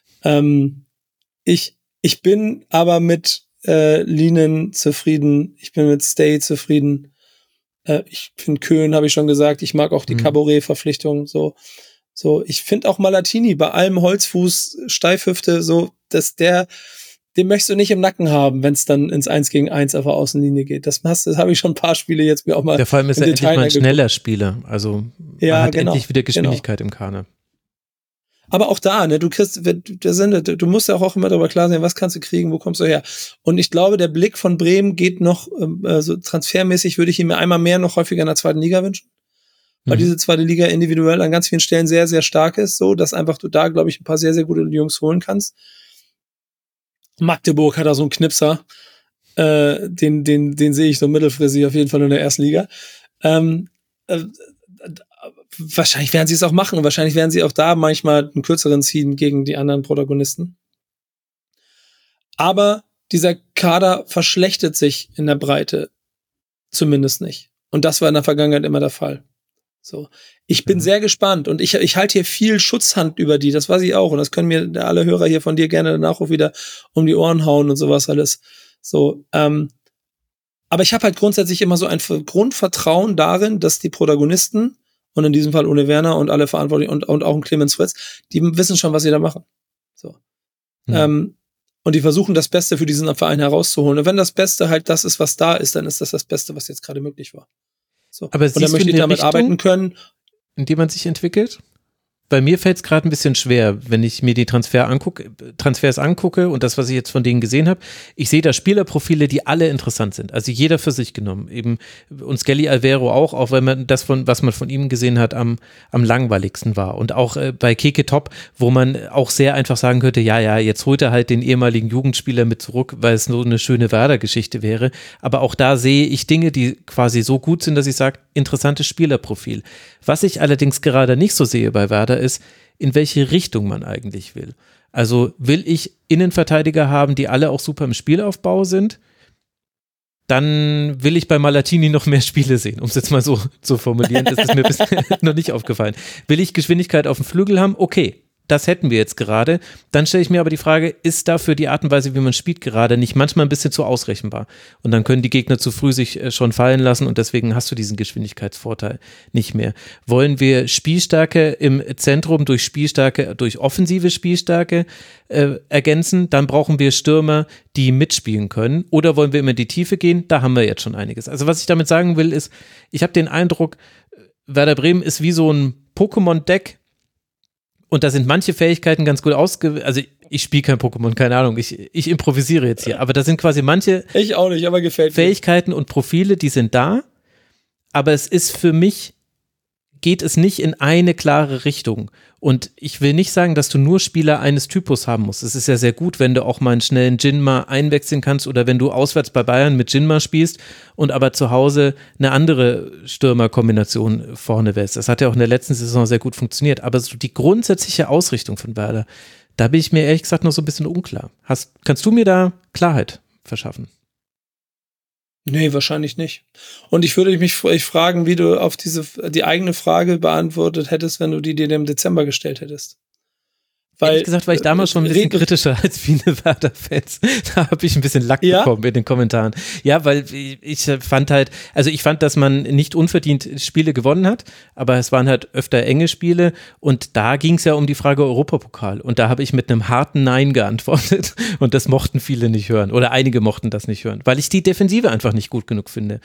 Ich bin aber mit Linen zufrieden. Ich bin mit Stay zufrieden. Ich finde Köhn, habe ich schon gesagt. Ich mag auch die Caboret-Verpflichtung. So, ich finde auch Malatini bei allem Holzfuß, Steifhüfte, so den möchtest du nicht im Nacken haben, wenn es dann ins 1 gegen 1 auf der Außenlinie geht. Das habe ich schon ein paar Spiele jetzt mir auch mal. Ja, vor allem ist er endlich mal ein schneller Spieler. Also man hat endlich wieder Geschwindigkeit im Kader. Aber auch da, ne, du musst ja auch immer darüber klar sein, was kannst du kriegen, wo kommst du her? Und ich glaube, der Blick von Bremen geht noch, so transfermäßig würde ich ihm einmal mehr noch häufiger in der zweiten Liga wünschen. Weil diese zweite Liga individuell an ganz vielen Stellen sehr, sehr stark ist, so, dass einfach du da, glaube ich, ein paar sehr, sehr gute Jungs holen kannst. Magdeburg hat da so einen Knipser, den sehe ich so mittelfristig auf jeden Fall in der ersten Liga. Wahrscheinlich werden sie es auch machen. Wahrscheinlich werden sie auch da manchmal einen kürzeren ziehen gegen die anderen Protagonisten. Aber dieser Kader verschlechtert sich in der Breite zumindest nicht. Und das war in der Vergangenheit immer der Fall. So. Ich bin sehr gespannt und ich halte hier viel Schutzhand über die, das weiß ich auch. Und das können mir alle Hörer hier von dir gerne danach auch wieder um die Ohren hauen und sowas alles. So, aber ich habe halt grundsätzlich immer so ein Grundvertrauen darin, dass die Protagonisten und in diesem Fall Ole Werner und alle Verantwortlichen und auch ein Clemens Fritz, die wissen schon, was sie da machen. So. Und die versuchen, das Beste für diesen Verein herauszuholen. Und wenn das Beste halt das ist, was da ist, dann ist das Beste, was jetzt gerade möglich war. So. Aber und dann möchte ich damit arbeiten können. In dem man sich entwickelt? Bei mir fällt es gerade ein bisschen schwer, wenn ich mir die Transfers angucke und das, was ich jetzt von denen gesehen habe. Ich sehe da Spielerprofile, die alle interessant sind. Also jeder für sich genommen. Eben und Skelly Alvero auch wenn man was man von ihm gesehen hat, am langweiligsten war. Und auch bei Keke Top, wo man auch sehr einfach sagen könnte, ja, jetzt holt er halt den ehemaligen Jugendspieler mit zurück, weil es so eine schöne Werder-Geschichte wäre. Aber auch da sehe ich Dinge, die quasi so gut sind, dass ich sage, interessantes Spielerprofil. Was ich allerdings gerade nicht so sehe bei Werder ist, in welche Richtung man eigentlich will. Also will ich Innenverteidiger haben, die alle auch super im Spielaufbau sind, dann will ich bei Malatini noch mehr Spiele sehen, um es jetzt mal so zu formulieren. Das ist mir bisher noch nicht aufgefallen. Will ich Geschwindigkeit auf dem Flügel haben? Okay. Das hätten wir jetzt gerade. Dann stelle ich mir aber die Frage, ist dafür die Art und Weise, wie man spielt, gerade nicht manchmal ein bisschen zu ausrechenbar? Und dann können die Gegner zu früh sich schon fallen lassen und deswegen hast du diesen Geschwindigkeitsvorteil nicht mehr. Wollen wir Spielstärke im Zentrum durch offensive Spielstärke ergänzen? Dann brauchen wir Stürmer, die mitspielen können. Oder wollen wir immer in die Tiefe gehen? Da haben wir jetzt schon einiges. Also was ich damit sagen will, ist, ich habe den Eindruck, Werder Bremen ist wie so ein Pokémon-Deck. Und da sind manche Fähigkeiten ganz gut also ich spiele kein Pokémon, keine Ahnung, ich improvisiere jetzt hier, aber da sind quasi manche ich auch nicht, aber gefällt Fähigkeiten und Profile, die sind da, aber es ist für mich, geht es nicht in eine klare Richtung. Und ich will nicht sagen, dass du nur Spieler eines Typus haben musst. Es ist ja sehr gut, wenn du auch mal einen schnellen Jinma einwechseln kannst oder wenn du auswärts bei Bayern mit Jinma spielst und aber zu Hause eine andere Stürmerkombination vorne wählst. Das hat ja auch in der letzten Saison sehr gut funktioniert. Aber so die grundsätzliche Ausrichtung von Werder, da bin ich mir ehrlich gesagt noch so ein bisschen unklar. Kannst du mir da Klarheit verschaffen? Nee, wahrscheinlich nicht. Und ich würde mich fragen, wie du auf die eigene Frage beantwortet hättest, wenn du die dir im Dezember gestellt hättest. Ehrlich gesagt war ich damals schon ein bisschen kritischer als viele Werder-Fans. Da habe ich ein bisschen Lack bekommen in den Kommentaren. Ja, weil ich fand, dass man nicht unverdient Spiele gewonnen hat, aber es waren halt öfter enge Spiele und da ging es ja um die Frage Europapokal und da habe ich mit einem harten Nein geantwortet und das mochten viele nicht hören oder einige mochten das nicht hören, weil ich die Defensive einfach nicht gut genug finde.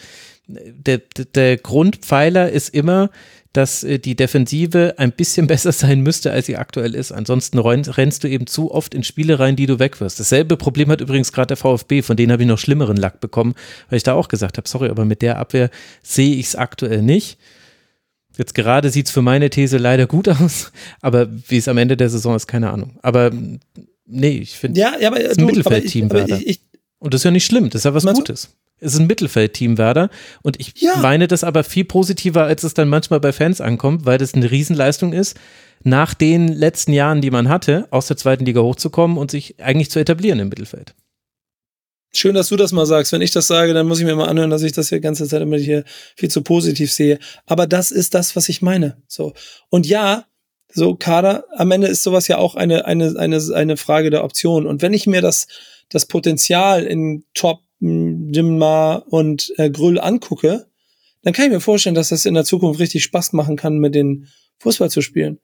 Der Grundpfeiler ist immer, dass die Defensive ein bisschen besser sein müsste, als sie aktuell ist. Ansonsten rennst du eben zu oft in Spiele rein, die du wegwirfst. Dasselbe Problem hat übrigens gerade der VfB, von denen habe ich noch schlimmeren Lack bekommen, weil ich da auch gesagt habe, sorry, aber mit der Abwehr sehe ich es aktuell nicht. Jetzt gerade sieht es für meine These leider gut aus, aber wie es am Ende der Saison ist, keine Ahnung. Aber nee, ich finde, es ist ein Mittelfeldteam Werder. Und das ist ja nicht schlimm, das ist ja was Gutes. Es ist ein Mittelfeldteam Werder und ich meine das aber viel positiver, als es dann manchmal bei Fans ankommt, weil das eine Riesenleistung ist, nach den letzten Jahren, die man hatte, aus der zweiten Liga hochzukommen und sich eigentlich zu etablieren im Mittelfeld. Schön, dass du das mal sagst. Wenn ich das sage, dann muss ich mir mal anhören, dass ich das hier die ganze Zeit immer hier viel zu positiv sehe. Aber das ist das, was ich meine. So. Und ja, so Kader, am Ende ist sowas ja auch eine Frage der Option. Und wenn ich mir das Potenzial in Top Dimma und Grüll angucke, dann kann ich mir vorstellen, dass das in der Zukunft richtig Spaß machen kann, mit den Fußball zu spielen.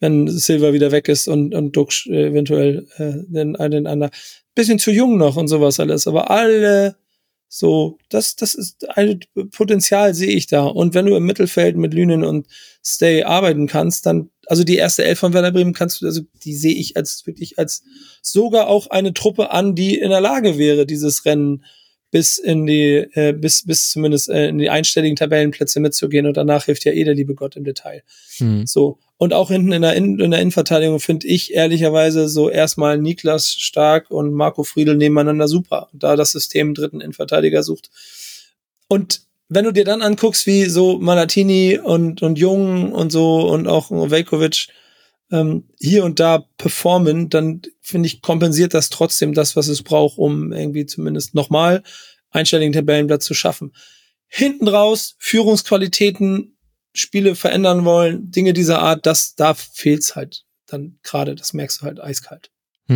wenn Silva wieder weg ist und Duxch eventuell den anderen. Bisschen zu jung noch und sowas alles, aber alle so, das ist ein Potenzial, sehe ich da. Und wenn du im Mittelfeld mit Lünen und Stay arbeiten kannst, dann, also die erste Elf von Werder Bremen die sehe ich als sogar auch eine Truppe an, die in der Lage wäre, dieses Rennen bis zumindest in die einstelligen Tabellenplätze mitzugehen, und danach hilft ja der liebe Gott im Detail. So. Und auch hinten in der Innenverteidigung finde ich ehrlicherweise so erstmal Niklas Stark und Marco Friedl nebeneinander super. Und da das System einen dritten Innenverteidiger sucht. Und wenn du dir dann anguckst, wie so Malatini und Jung und so und auch Veljkovic hier und da performen, dann finde ich, kompensiert das trotzdem das, was es braucht, um irgendwie zumindest nochmal einstelligen Tabellenplatz zu schaffen. Hinten raus, Führungsqualitäten, Spiele verändern wollen, Dinge dieser Art, da fehlt's halt dann gerade, das merkst du halt eiskalt.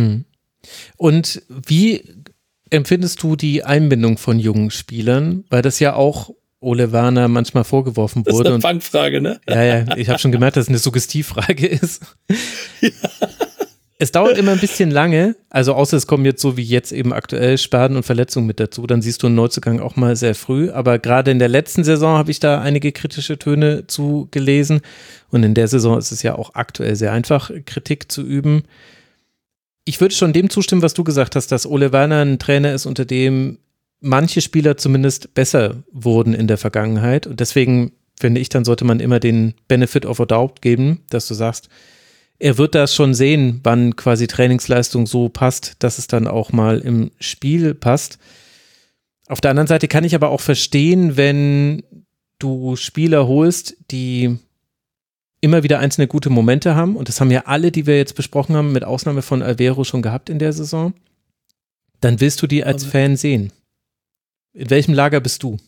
Und wie empfindest du die Einbindung von jungen Spielern? Weil das ja auch Ole Werner manchmal vorgeworfen wurde. Das ist eine Fangfrage, ne? Ja, ich habe schon gemerkt, dass es eine Suggestivfrage ist. Ja. Es dauert immer ein bisschen lange, also außer es kommen jetzt so wie jetzt eben aktuell Sperren und Verletzungen mit dazu, dann siehst du einen Neuzugang auch mal sehr früh, aber gerade in der letzten Saison habe ich da einige kritische Töne zu gelesen, und in der Saison ist es ja auch aktuell sehr einfach, Kritik zu üben. Ich würde schon dem zustimmen, was du gesagt hast, dass Ole Werner ein Trainer ist, unter dem manche Spieler zumindest besser wurden in der Vergangenheit, und deswegen finde ich, dann sollte man immer den Benefit of a Doubt geben, dass du sagst, er wird das schon sehen, wann quasi Trainingsleistung so passt, dass es dann auch mal im Spiel passt. Auf der anderen Seite kann ich aber auch verstehen, wenn du Spieler holst, die immer wieder einzelne gute Momente haben, und das haben ja alle, die wir jetzt besprochen haben, mit Ausnahme von Alvaro schon gehabt in der Saison, dann willst du die als Fan sehen. In welchem Lager bist du?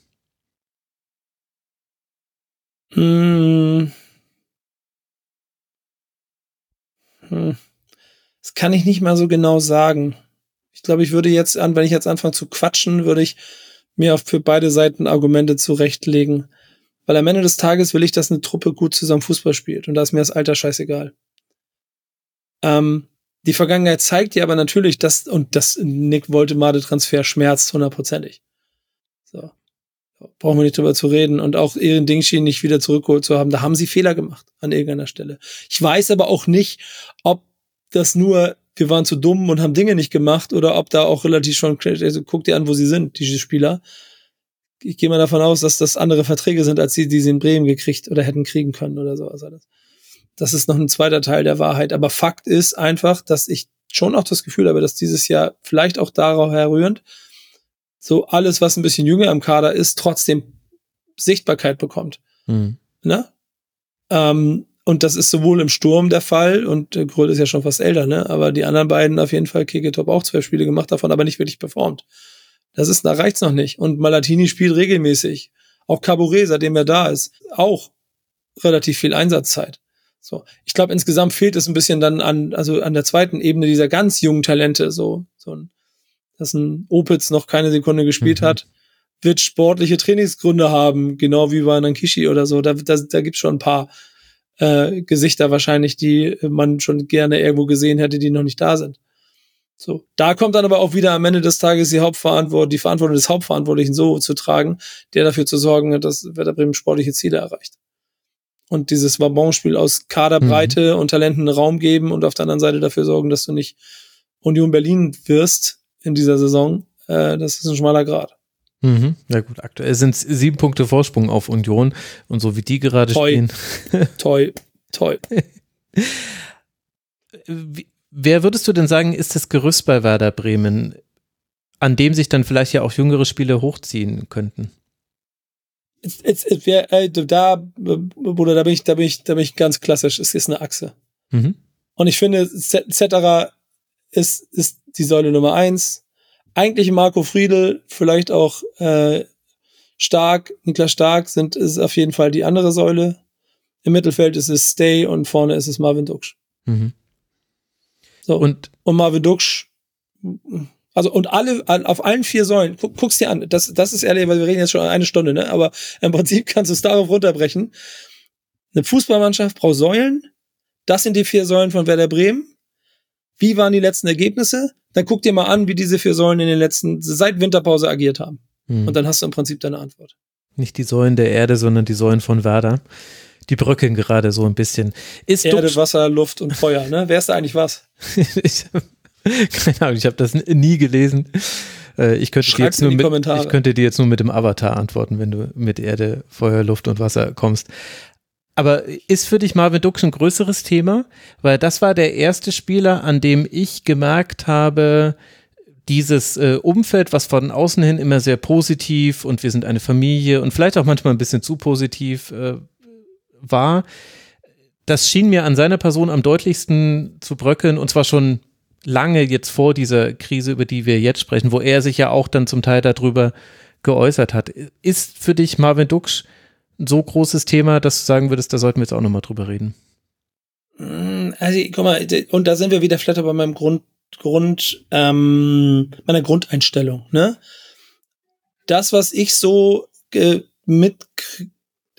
Das kann ich nicht mal so genau sagen. Ich glaube, ich würde jetzt wenn ich jetzt anfange zu quatschen, würde ich mir für beide Seiten Argumente zurechtlegen. Weil am Ende des Tages will ich, dass eine Truppe gut zusammen Fußball spielt. Und da ist mir das Alter scheißegal. Die Vergangenheit zeigt ja aber natürlich, dass Nick Woltemade-Transfer schmerzt 100%. So. Brauchen wir nicht drüber zu reden. Und auch Ehren Dingshi nicht wieder zurückgeholt zu haben, da haben sie Fehler gemacht an irgendeiner Stelle. Ich weiß aber auch nicht, ob das nur, wir waren zu dumm und haben Dinge nicht gemacht, oder ob da auch relativ schon, also guck dir an, wo sie sind, diese Spieler. Ich gehe mal davon aus, dass das andere Verträge sind, als die sie in Bremen gekriegt oder hätten kriegen können oder so. Also das ist noch ein zweiter Teil der Wahrheit. Aber Fakt ist einfach, dass ich schon auch das Gefühl habe, dass dieses Jahr vielleicht auch darauf herrührend so alles, was ein bisschen jünger im Kader ist, trotzdem Sichtbarkeit bekommt. Ne? Und das ist sowohl im Sturm der Fall, und Gröll ist ja schon fast älter, ne? Aber die anderen beiden auf jeden Fall, Keketop auch 12 Spiele gemacht, davon aber nicht wirklich performt. Da reicht's noch nicht. Und Malatini spielt regelmäßig. Auch Caboret, seitdem er da ist, auch relativ viel Einsatzzeit. So. Ich glaube, insgesamt fehlt es ein bisschen dann an der zweiten Ebene dieser ganz jungen Talente, dass ein Opitz noch keine Sekunde gespielt hat, wird sportliche Trainingsgründe haben, genau wie bei Nankishi oder so. Da gibt's schon ein paar Gesichter wahrscheinlich, die man schon gerne irgendwo gesehen hätte, die noch nicht da sind. So, da kommt dann aber auch wieder am Ende des Tages die Verantwortung des Hauptverantwortlichen so zu tragen, der dafür zu sorgen hat, dass Werder Bremen sportliche Ziele erreicht. Und dieses Wabonspiel aus Kaderbreite und Talenten Raum geben und auf der anderen Seite dafür sorgen, dass du nicht Union Berlin wirst in dieser Saison, das ist ein schmaler Grat. Na gut, aktuell sind es 7 Punkte Vorsprung auf Union, und so wie die gerade stehen. Toi. Wer würdest du denn sagen, ist das Gerüst bei Werder Bremen, an dem sich dann vielleicht ja auch jüngere Spieler hochziehen könnten? Da bin ich ganz klassisch. Es ist eine Achse. Und ich finde, Zetterer ist die Säule Nummer 1. Eigentlich Marco Friedl, vielleicht auch Niklas Stark ist auf jeden Fall die andere Säule. Im Mittelfeld ist es Stay und vorne ist es Marvin Duxch. So, und Marvin Duxch, also und alle auf allen 4 Säulen, guck's dir an, das ist ehrlich, weil wir reden jetzt schon eine Stunde, ne? Aber im Prinzip kannst du es darauf runterbrechen. Eine Fußballmannschaft braucht Säulen, das sind die 4 Säulen von Werder Bremen. Wie waren die letzten Ergebnisse? Dann guck dir mal an, wie diese 4 Säulen seit Winterpause agiert haben. Und dann hast du im Prinzip deine Antwort. Nicht die Säulen der Erde, sondern die Säulen von Werder. Die bröckeln gerade so ein bisschen. Erde, Wasser, Luft und Feuer, ne? Wer ist da eigentlich was? Keine Ahnung, ich habe das nie gelesen. Ich könnte dir jetzt nur mit dem Avatar antworten, wenn du mit Erde, Feuer, Luft und Wasser kommst. Aber ist für dich Marvin Duksch ein größeres Thema? Weil das war der erste Spieler, an dem ich gemerkt habe, dieses Umfeld, was von außen hin immer sehr positiv und wir sind eine Familie und vielleicht auch manchmal ein bisschen zu positiv war, das schien mir an seiner Person am deutlichsten zu bröckeln und zwar schon lange jetzt vor dieser Krise, über die wir jetzt sprechen, wo er sich ja auch dann zum Teil darüber geäußert hat. Ist für dich Marvin Duksch ein so großes Thema, dass du sagen würdest, da sollten wir jetzt auch nochmal drüber reden? Also, guck mal, und da sind wir wieder vielleicht bei meinem meiner Grundeinstellung, ne? Das, was ich so mitkriege,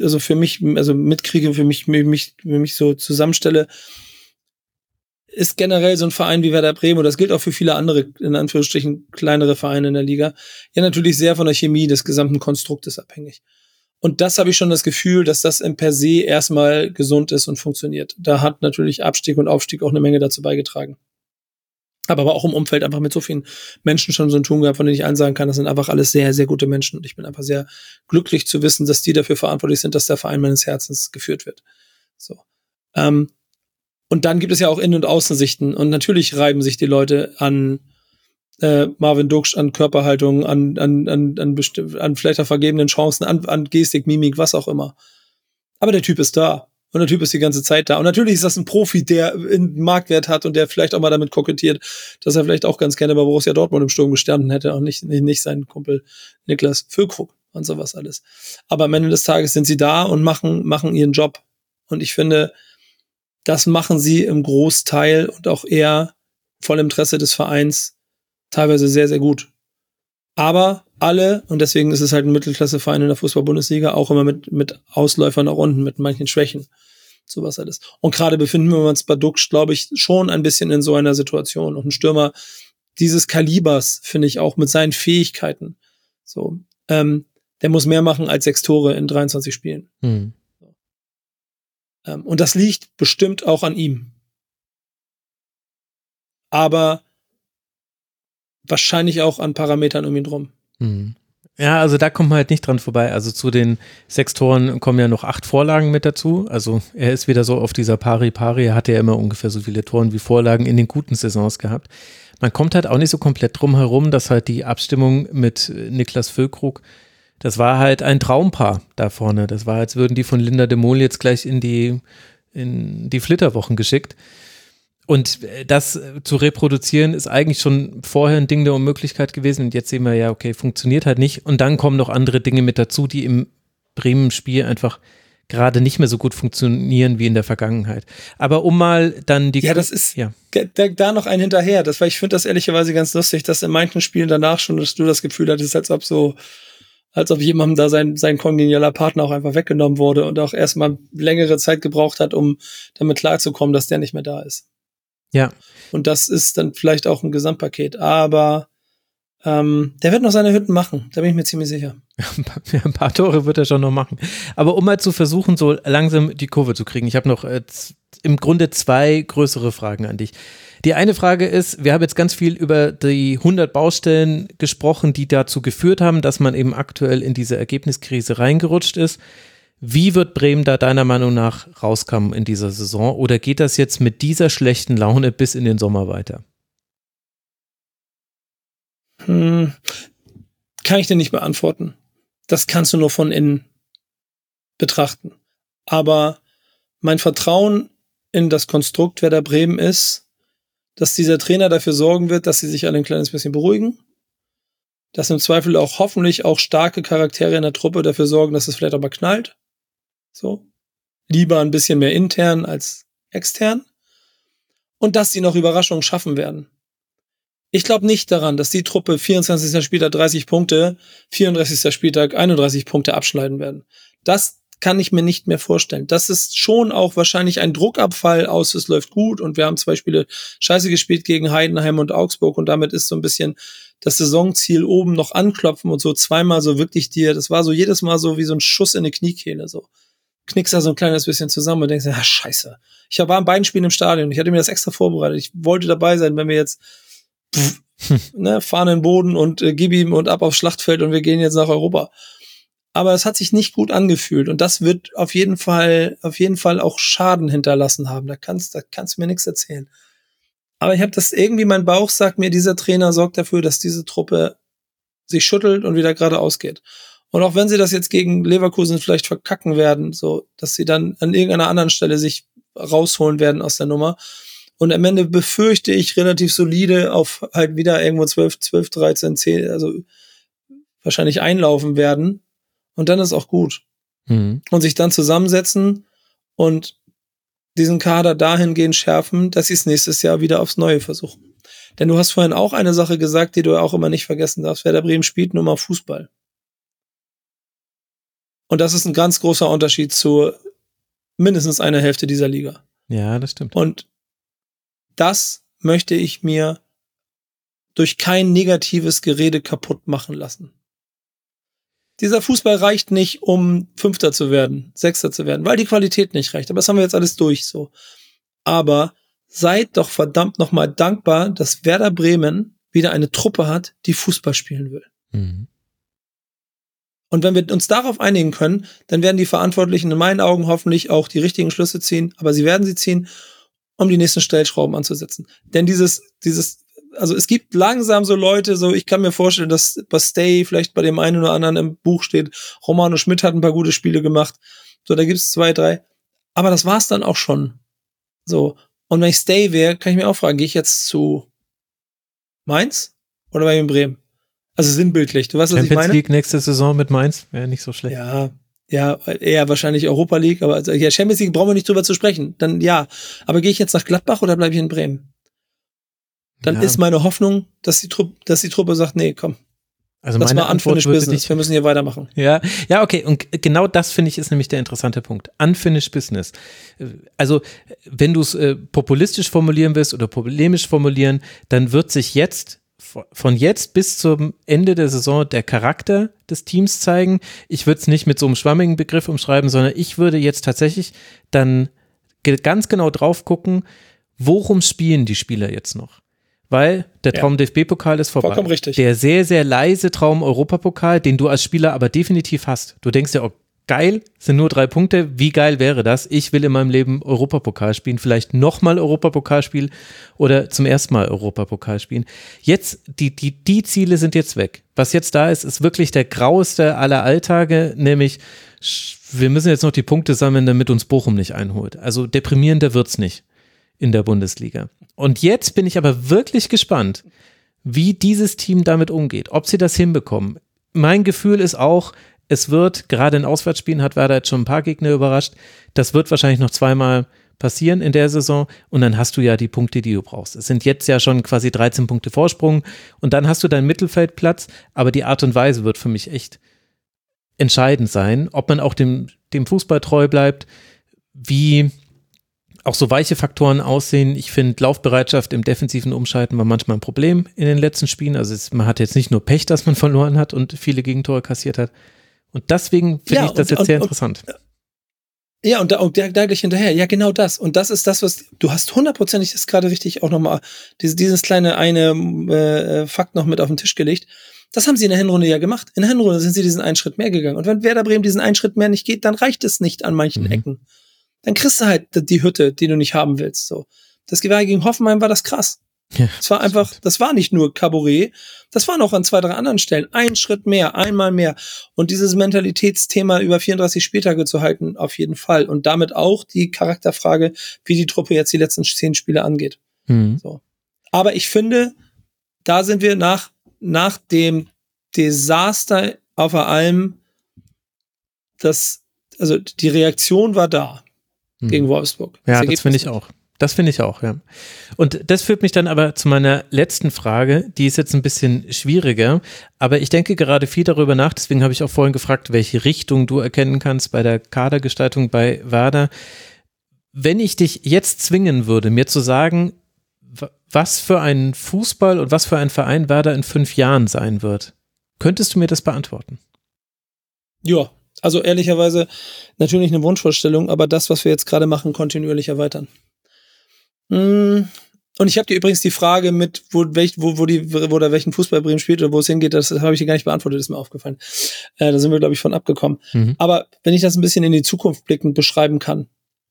für mich so zusammenstelle, ist generell so ein Verein wie Werder Bremen, und das gilt auch für viele andere, in Anführungsstrichen, kleinere Vereine in der Liga, ja natürlich sehr von der Chemie des gesamten Konstruktes abhängig. Und das habe ich schon das Gefühl, dass das per se erstmal gesund ist und funktioniert. Da hat natürlich Abstieg und Aufstieg auch eine Menge dazu beigetragen. Habe aber auch im Umfeld einfach mit so vielen Menschen schon so ein Tun gehabt, von denen ich allen sagen kann, das sind einfach alles sehr, sehr gute Menschen. Und ich bin einfach sehr glücklich zu wissen, dass die dafür verantwortlich sind, dass der Verein meines Herzens geführt wird. So. Und dann gibt es ja auch Innen- und Außensichten. Und natürlich reiben sich die Leute an Marvin Duksch, an Körperhaltung, an vielleicht auch vergebenen Chancen, an Gestik, Mimik, was auch immer. Aber der Typ ist da. Und der Typ ist die ganze Zeit da. Und natürlich ist das ein Profi, der einen Marktwert hat und der vielleicht auch mal damit kokettiert, dass er vielleicht auch ganz gerne bei Borussia Dortmund im Sturm gestanden hätte und nicht seinen Kumpel Niklas Füllkrug und sowas alles. Aber am Ende des Tages sind sie da und machen ihren Job. Und ich finde, das machen sie im Großteil und auch eher voll im Interesse des Vereins teilweise sehr, sehr gut. Aber alle, und deswegen ist es halt ein Mittelklasse-Verein in der Fußball-Bundesliga, auch immer mit Ausläufern nach unten, mit manchen Schwächen. Sowas alles. Und gerade befinden wir uns bei Duksch, glaube ich, schon ein bisschen in so einer Situation. Und ein Stürmer dieses Kalibers, finde ich, auch mit seinen Fähigkeiten, so, der muss mehr machen als 6 Tore in 23 Spielen. Mhm. Und das liegt bestimmt auch an ihm. Aber wahrscheinlich auch an Parametern um ihn drum. Mhm. Ja, also da kommt man halt nicht dran vorbei. Also zu den 6 Toren kommen ja noch 8 Vorlagen mit dazu. Also er ist wieder so auf dieser Pari-Pari. Er hatte ja immer ungefähr so viele Toren wie Vorlagen in den guten Saisons gehabt. Man kommt halt auch nicht so komplett drum herum, dass halt die Abstimmung mit Niklas Füllkrug, das war halt ein Traumpaar da vorne. Das war, als würden die von Linda de Mol jetzt gleich in die Flitterwochen geschickt. Und das zu reproduzieren ist eigentlich schon vorher ein Ding der Unmöglichkeit gewesen. Und jetzt sehen wir ja, okay, funktioniert halt nicht. Und dann kommen noch andere Dinge mit dazu, die im Bremen-Spiel einfach gerade nicht mehr so gut funktionieren wie in der Vergangenheit. Aber um mal dann die... Ja, das ist... Ja. Da noch ein hinterher. Ich finde das ehrlicherweise ganz lustig, dass in manchen Spielen danach schon, dass du das Gefühl hattest, als ob jemandem da sein kongenialer Partner auch einfach weggenommen wurde und auch erstmal längere Zeit gebraucht hat, um damit klarzukommen, dass der nicht mehr da ist. Ja. Und das ist dann vielleicht auch ein Gesamtpaket. Aber der wird noch seine Hütten machen, da bin ich mir ziemlich sicher. Ja, ein paar Tore wird er schon noch machen. Aber um mal zu versuchen, so langsam die Kurve zu kriegen, ich habe noch im Grunde 2 größere Fragen an dich. Die eine Frage ist, wir haben jetzt ganz viel über die 100 Baustellen gesprochen, die dazu geführt haben, dass man eben aktuell in diese Ergebniskrise reingerutscht ist. Wie wird Bremen da deiner Meinung nach rauskommen in dieser Saison? Oder geht das jetzt mit dieser schlechten Laune bis in den Sommer weiter? Kann ich dir nicht beantworten. Das kannst du nur von innen betrachten. Aber mein Vertrauen in das Konstrukt Werder Bremen ist, dass dieser Trainer dafür sorgen wird, dass sie sich alle ein kleines bisschen beruhigen, dass im Zweifel auch hoffentlich auch starke Charaktere in der Truppe dafür sorgen, dass es vielleicht auch mal knallt. So. Lieber ein bisschen mehr intern als extern. Und dass sie noch Überraschungen schaffen werden. Ich glaube nicht daran, dass die Truppe 24. Spieltag 30 Punkte, 34. Spieltag 31 Punkte abschneiden werden. Das kann ich mir nicht mehr vorstellen. Das ist schon auch wahrscheinlich ein Druckabfall aus, es läuft gut und wir haben 2 Spiele scheiße gespielt gegen Heidenheim und Augsburg und damit ist so ein bisschen das Saisonziel oben noch anklopfen und so zweimal so wirklich das war so jedes Mal so wie so ein Schuss in die Kniekehle, so. Knickst da so ein kleines bisschen zusammen und denkst, scheiße. Ich war an beiden Spielen im Stadion, ich hatte mir das extra vorbereitet, ich wollte dabei sein, wenn wir jetzt fahren in den Boden und gib ihm und ab aufs Schlachtfeld und wir gehen jetzt nach Europa. Aber es hat sich nicht gut angefühlt und das wird auf jeden Fall auch Schaden hinterlassen haben. Da kannst du mir nichts erzählen. Aber ich habe das irgendwie, mein Bauch sagt mir, dieser Trainer sorgt dafür, dass diese Truppe sich schüttelt und wieder geradeaus geht. Und auch wenn sie das jetzt gegen Leverkusen vielleicht verkacken werden, so, dass sie dann an irgendeiner anderen Stelle sich rausholen werden aus der Nummer. Und am Ende befürchte ich relativ solide auf halt wieder irgendwo 12, 13, 10, also wahrscheinlich einlaufen werden. Und dann ist auch gut. Und sich dann zusammensetzen und diesen Kader dahingehend schärfen, dass sie es nächstes Jahr wieder aufs Neue versuchen. Denn du hast vorhin auch eine Sache gesagt, die du auch immer nicht vergessen darfst. Werder Bremen spielt nun mal Fußball. Und das ist ein ganz großer Unterschied zu mindestens einer Hälfte dieser Liga. Ja, das stimmt. Und das möchte ich mir durch kein negatives Gerede kaputt machen lassen. Dieser Fußball reicht nicht, um Fünfter zu werden, Sechster zu werden, weil die Qualität nicht reicht. Aber das haben wir jetzt alles durch, so. Aber seid doch verdammt nochmal dankbar, dass Werder Bremen wieder eine Truppe hat, die Fußball spielen will. Mhm. Und wenn wir uns darauf einigen können, dann werden die Verantwortlichen in meinen Augen hoffentlich auch die richtigen Schlüsse ziehen, aber sie werden sie ziehen, um die nächsten Stellschrauben anzusetzen. Denn also es gibt langsam so Leute, so ich kann mir vorstellen, dass bei Stay vielleicht bei dem einen oder anderen im Buch steht, Romano Schmidt hat ein paar gute Spiele gemacht, so da gibt's 2, 3, aber das war's dann auch schon. So, und wenn ich Stay wäre, kann ich mir auch fragen, gehe ich jetzt zu Mainz oder bei Bremen? Also sinnbildlich, du weißt, was ich meine? Champions League nächste Saison mit Mainz wäre nicht so schlecht. Ja, eher wahrscheinlich Europa League, aber also, ja, Champions League brauchen wir nicht drüber zu sprechen. Dann ja, aber gehe ich jetzt nach Gladbach oder bleibe ich in Bremen? Dann ist meine Hoffnung, dass die Truppe sagt, nee, komm. Also das meine war Unfinished Business, wir müssen hier weitermachen. Ja, okay, und genau das, finde ich, ist nämlich der interessante Punkt. Unfinished Business. Also, wenn du es populistisch formulieren willst oder polemisch formulieren, dann wird sich von jetzt bis zum Ende der Saison der Charakter des Teams zeigen. Ich würde es nicht mit so einem schwammigen Begriff umschreiben, sondern ich würde jetzt tatsächlich dann ganz genau drauf gucken, worum spielen die Spieler jetzt noch? Weil der Traum DFB-Pokal ist vorbei. Vollkommen richtig. Der sehr, sehr leise Traum Europapokal, den du als Spieler aber definitiv hast. Du denkst dir, oh geil, sind nur 3 Punkte, wie geil wäre das? Ich will in meinem Leben Europapokal spielen, vielleicht nochmal Europapokal spielen oder zum ersten Mal Europapokal spielen. Jetzt, die Ziele sind jetzt weg. Was jetzt da ist, ist wirklich der graueste aller Alltage, nämlich wir müssen jetzt noch die Punkte sammeln, damit uns Bochum nicht einholt. Also deprimierender wird's nicht in der Bundesliga. Und jetzt bin ich aber wirklich gespannt, wie dieses Team damit umgeht, ob sie das hinbekommen. Mein Gefühl ist auch, es wird, gerade in Auswärtsspielen hat Werder jetzt schon ein paar Gegner überrascht, das wird wahrscheinlich noch 2-mal passieren in der Saison und dann hast du ja die Punkte, die du brauchst. Es sind jetzt ja schon quasi 13 Punkte Vorsprung und dann hast du deinen Mittelfeldplatz, aber die Art und Weise wird für mich echt entscheidend sein, ob man auch dem Fußball treu bleibt, wie auch so weiche Faktoren aussehen. Ich finde, Laufbereitschaft im defensiven Umschalten war manchmal ein Problem in den letzten Spielen. Also man hat jetzt nicht nur Pech, dass man verloren hat und viele Gegentore kassiert hat. Und deswegen finde ich das jetzt sehr interessant. Ja, und da gleich hinterher. Ja, genau das. Und das ist das, was du hast hundertprozentig das gerade richtig auch nochmal dieses kleine Fakt noch mit auf den Tisch gelegt. Das haben sie in der Hinrunde ja gemacht. In der Hinrunde sind sie diesen einen Schritt mehr gegangen. Und wenn Werder Bremen diesen einen Schritt mehr nicht geht, dann reicht es nicht an manchen Ecken. Dann kriegst du halt die Hütte, die du nicht haben willst. So. Das Gewehr gegen Hoffenheim war das krass. Ja, das war einfach, das war nicht nur Cabaret, das war noch an 2, 3 anderen Stellen. Ein Schritt mehr, einmal mehr. Und dieses Mentalitätsthema über 34 Spieltage zu halten, auf jeden Fall. Und damit auch die Charakterfrage, wie die Truppe jetzt die letzten 10 Spiele angeht. So. Aber ich finde, da sind wir nach dem Desaster auf der Alm, also die Reaktion war da gegen Wolfsburg. Ja, das finde ich auch. Das finde ich auch, ja. Und das führt mich dann aber zu meiner letzten Frage, die ist jetzt ein bisschen schwieriger, aber ich denke gerade viel darüber nach, deswegen habe ich auch vorhin gefragt, welche Richtung du erkennen kannst bei der Kadergestaltung bei Werder. Wenn ich dich jetzt zwingen würde, mir zu sagen, was für ein Fußball und was für ein Verein Werder in 5 Jahren sein wird, könntest du mir das beantworten? Ja, also ehrlicherweise natürlich eine Wunschvorstellung, aber das, was wir jetzt gerade machen, kontinuierlich erweitern. Und ich habe dir übrigens die Frage mit, wo oder welchen Fußball Bremen spielt oder wo es hingeht, das habe ich dir gar nicht beantwortet, ist mir aufgefallen. Da sind wir, glaube ich, von abgekommen. Aber wenn ich das ein bisschen in die Zukunft blickend beschreiben kann.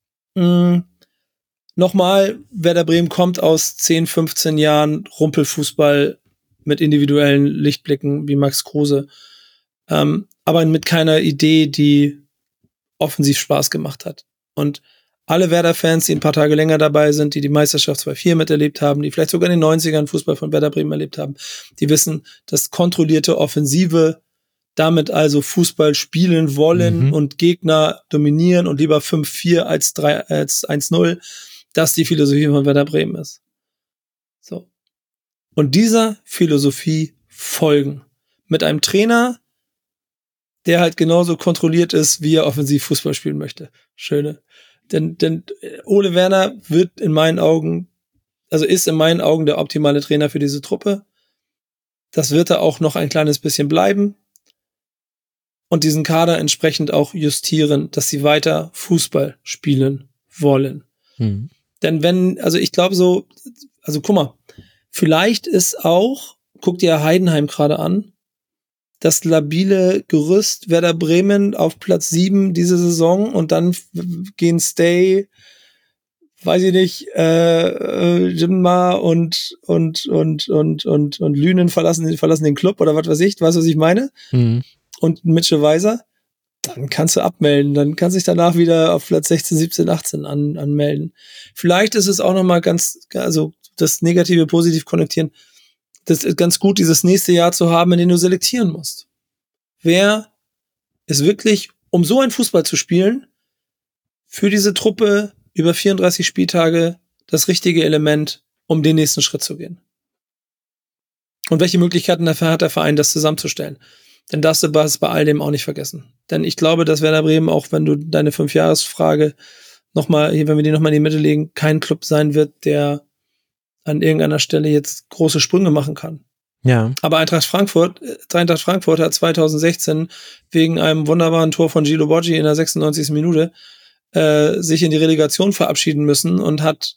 Nochmal, Werder Bremen kommt aus 10, 15 Jahren Rumpelfußball mit individuellen Lichtblicken wie Max Kruse. Aber mit keiner Idee, die offensiv Spaß gemacht hat. Und alle Werder-Fans, die ein paar Tage länger dabei sind, die Meisterschaft 2004 miterlebt haben, die vielleicht sogar in den 90ern Fußball von Werder Bremen erlebt haben, die wissen, dass kontrollierte Offensive, damit also Fußball spielen wollen und Gegner dominieren und lieber 5-4 als 1-0, dass die Philosophie von Werder Bremen ist. So. Und dieser Philosophie folgen. Mit einem Trainer, der halt genauso kontrolliert ist, wie er offensiv Fußball spielen möchte. Schöne. Denn Ole Werner ist in meinen Augen der optimale Trainer für diese Truppe. Das wird er auch noch ein kleines bisschen bleiben. Und diesen Kader entsprechend auch justieren, dass sie weiter Fußball spielen wollen. Denn ich glaube guck mal, vielleicht ist auch, guck dir Heidenheim gerade an, das labile Gerüst Werder Bremen auf Platz 7 diese Saison und dann gehen Stay, weiß ich nicht, Jinma und Lünen verlassen den Club oder was weiß ich, weißt du, was ich meine? Und Mitchell Weiser, dann kannst du abmelden, dann kannst du dich danach wieder auf Platz 16, 17, 18 anmelden. Vielleicht ist es auch nochmal das Negative positiv konnektieren. Das ist ganz gut, dieses nächste Jahr zu haben, in dem du selektieren musst. Wer ist wirklich, um so einen Fußball zu spielen, für diese Truppe über 34 Spieltage das richtige Element, um den nächsten Schritt zu gehen? Und welche Möglichkeiten dafür hat der Verein, das zusammenzustellen? Denn das ist bei all dem auch nicht vergessen. Denn ich glaube, dass Werder Bremen, auch wenn du deine 5-Jahres-Frage wenn wir die nochmal in die Mitte legen, kein Club sein wird, der an irgendeiner Stelle jetzt große Sprünge machen kann. Ja. Aber Eintracht Frankfurt hat 2016 wegen einem wunderbaren Tor von Gilo Boggi in der 96. Minute sich in die Relegation verabschieden müssen und hat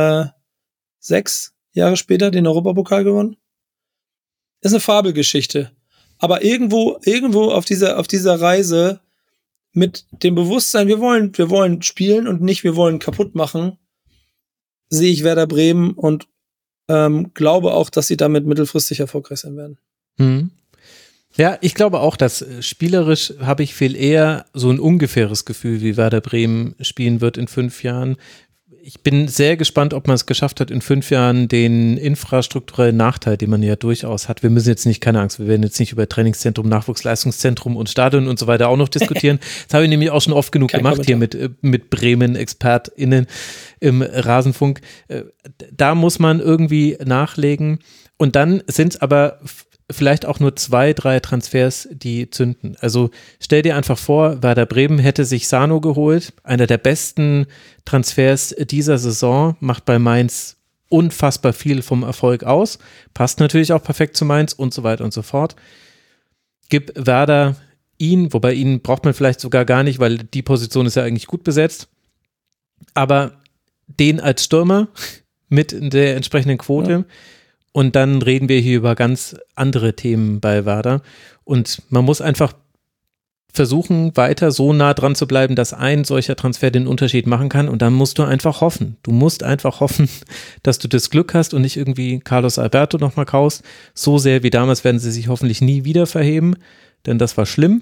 6 Jahre später den Europapokal gewonnen. Ist eine Fabelgeschichte. Aber irgendwo auf dieser Reise mit dem Bewusstsein, wir wollen spielen und nicht, wir wollen kaputt machen, sehe ich Werder Bremen und glaube auch, dass sie damit mittelfristig erfolgreich sein werden. Ja, ich glaube auch, dass spielerisch habe ich viel eher so ein ungefähres Gefühl, wie Werder Bremen spielen wird in 5 Jahren. Ich bin sehr gespannt, ob man es geschafft hat, in 5 Jahren den infrastrukturellen Nachteil, den man ja durchaus hat. Wir müssen jetzt nicht, keine Angst, wir werden jetzt nicht über Trainingszentrum, Nachwuchsleistungszentrum und Stadion und so weiter auch noch diskutieren. Das habe ich nämlich auch schon oft genug gemacht hier mit Bremen-ExpertInnen im Rasenfunk. Da muss man irgendwie nachlegen. Und dann sind es aber vielleicht auch nur 2, 3 Transfers, die zünden. Also stell dir einfach vor, Werder Bremen hätte sich Sano geholt, einer der besten Transfers dieser Saison, macht bei Mainz unfassbar viel vom Erfolg aus, passt natürlich auch perfekt zu Mainz und so weiter und so fort. Gib Werder wobei ihn braucht man vielleicht sogar gar nicht, weil die Position ist ja eigentlich gut besetzt, aber den als Stürmer mit der entsprechenden Quote. Ja. Und dann reden wir hier über ganz andere Themen bei Werder. Und man muss einfach versuchen, weiter so nah dran zu bleiben, dass ein solcher Transfer den Unterschied machen kann. Und dann musst du einfach hoffen. Du musst einfach hoffen, dass du das Glück hast und nicht irgendwie Carlos Alberto nochmal kaufst. So sehr wie damals werden sie sich hoffentlich nie wieder verheben, denn das war schlimm.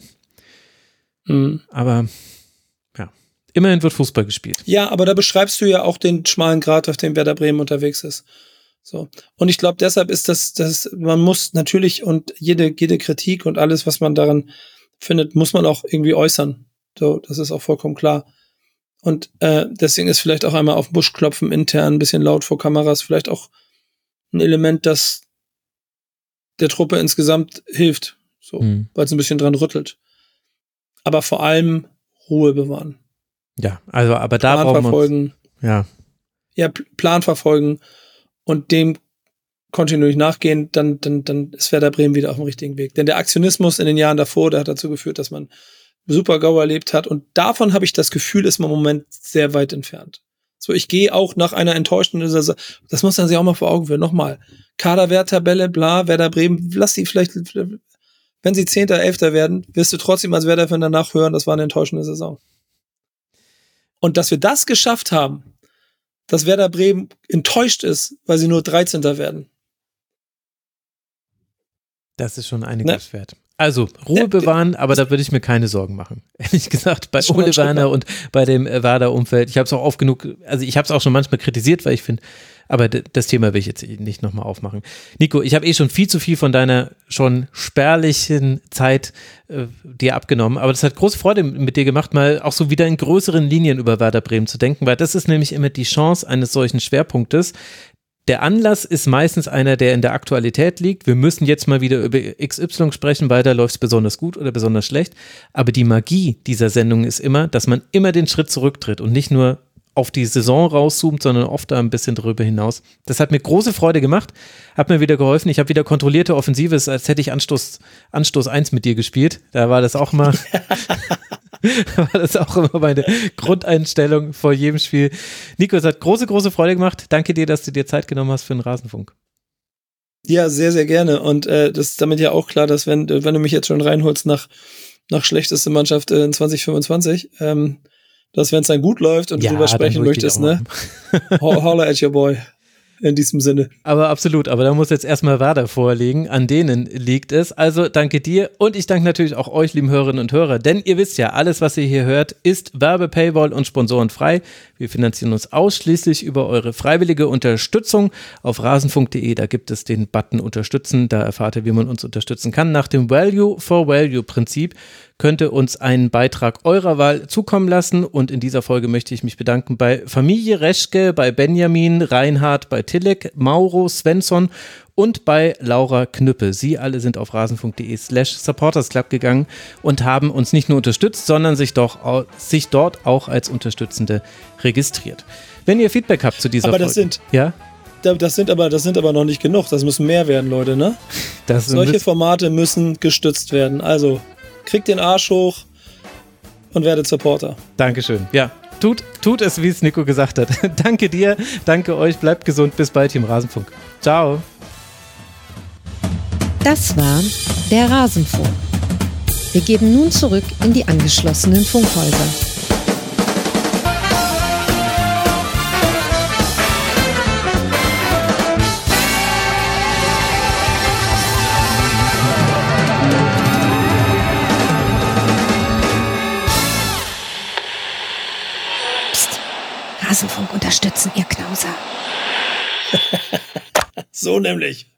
Aber ja, immerhin wird Fußball gespielt. Ja, aber da beschreibst du ja auch den schmalen Grat, auf dem Werder Bremen unterwegs ist. So. Und ich glaube, deshalb ist das, man muss natürlich und jede Kritik und alles, was man daran findet, muss man auch irgendwie äußern. So, das ist auch vollkommen klar. Und deswegen ist vielleicht auch einmal auf den Busch klopfen intern, ein bisschen laut vor Kameras, vielleicht auch ein Element, das der Truppe insgesamt hilft, so, weil es ein bisschen dran rüttelt. Aber vor allem Ruhe bewahren. Ja, also aber da Plan brauchen verfolgen. wir uns, Ja, Plan verfolgen und dem kontinuierlich nachgehen, dann ist Werder Bremen wieder auf dem richtigen Weg. Denn der Aktionismus in den Jahren davor, der hat dazu geführt, dass man Super-GAU erlebt hat. Und davon habe ich das Gefühl, ist man im Moment sehr weit entfernt. So, ich gehe auch nach einer enttäuschenden Saison. Das muss man sich auch mal vor Augen führen. Nochmal. Kaderwerttabelle, bla, Werder Bremen, lass die vielleicht, wenn sie 10., 11. werden, wirst du trotzdem als Werder-Fan danach hören, das war eine enttäuschende Saison. Und dass wir das geschafft haben, dass Werder Bremen enttäuscht ist, weil sie nur 13. werden. das ist schon einiges wert. Also, Ruhe bewahren, aber da würde ich mir keine Sorgen machen. Ehrlich gesagt, bei Ole Werner und bei dem Werder-Umfeld. Ich habe es auch oft genug, also ich habe es auch schon manchmal kritisiert, weil ich finde, aber das Thema will ich jetzt nicht nochmal aufmachen. Nico, ich habe schon viel zu viel von deiner schon spärlichen Zeit dir abgenommen, aber das hat große Freude mit dir gemacht, mal auch so wieder in größeren Linien über Werder Bremen zu denken, weil das ist nämlich immer die Chance eines solchen Schwerpunktes. Der Anlass ist meistens einer, der in der Aktualität liegt. Wir müssen jetzt mal wieder über XY sprechen, weil da läuft es besonders gut oder besonders schlecht. Aber die Magie dieser Sendung ist immer, dass man immer den Schritt zurücktritt und nicht nur auf die Saison rauszoomt, sondern oft da ein bisschen drüber hinaus. Das hat mir große Freude gemacht, hat mir wieder geholfen. Ich habe wieder kontrollierte Offensive, als hätte ich Anstoß 1 mit dir gespielt. Da war das auch mal... war das auch immer meine Grundeinstellung vor jedem Spiel. Nico, es hat große Freude gemacht. Danke dir, dass du dir Zeit genommen hast für den Rasenfunk. Ja, sehr, sehr gerne. Und das ist damit ja auch klar, dass wenn du mich jetzt schon reinholst nach schlechteste Mannschaft in 2025, dass wenn es dann gut läuft und du drüber sprechen möchtest, ne? Holla at your boy. In diesem Sinne. Aber absolut, aber da muss jetzt erstmal Werder vorliegen, an denen liegt es. Also danke dir und ich danke natürlich auch euch, lieben Hörerinnen und Hörer, denn ihr wisst ja, alles, was ihr hier hört, ist Werbe-, Paywall- und sponsorenfrei. Wir finanzieren uns ausschließlich über eure freiwillige Unterstützung auf rasenfunk.de, da gibt es den Button Unterstützen, da erfahrt ihr, wie man uns unterstützen kann. Nach dem Value-for-Value-Prinzip könnt ihr uns einen Beitrag eurer Wahl zukommen lassen und in dieser Folge möchte ich mich bedanken bei Familie Reschke, bei Benjamin, Reinhard, bei Tilek, Mauro, Svensson und bei Laura Knüppe. Sie alle sind auf rasenfunk.de/supportersclub gegangen und haben uns nicht nur unterstützt, sondern sich dort auch als Unterstützende registriert. Wenn ihr Feedback habt zu dieser Folge. Das sind aber noch nicht genug. Das müssen mehr werden, Leute, ne? Solche Formate müssen gestützt werden. Also kriegt den Arsch hoch und werdet Supporter. Dankeschön. Ja, tut es, wie es Nico gesagt hat. Danke dir, danke euch, bleibt gesund, bis bald hier im Rasenfunk. Ciao. Das war der Rasenfunk. Wir geben nun zurück in die angeschlossenen Funkhäuser. Rasenfunk unterstützen, ihr Knauser. So nämlich.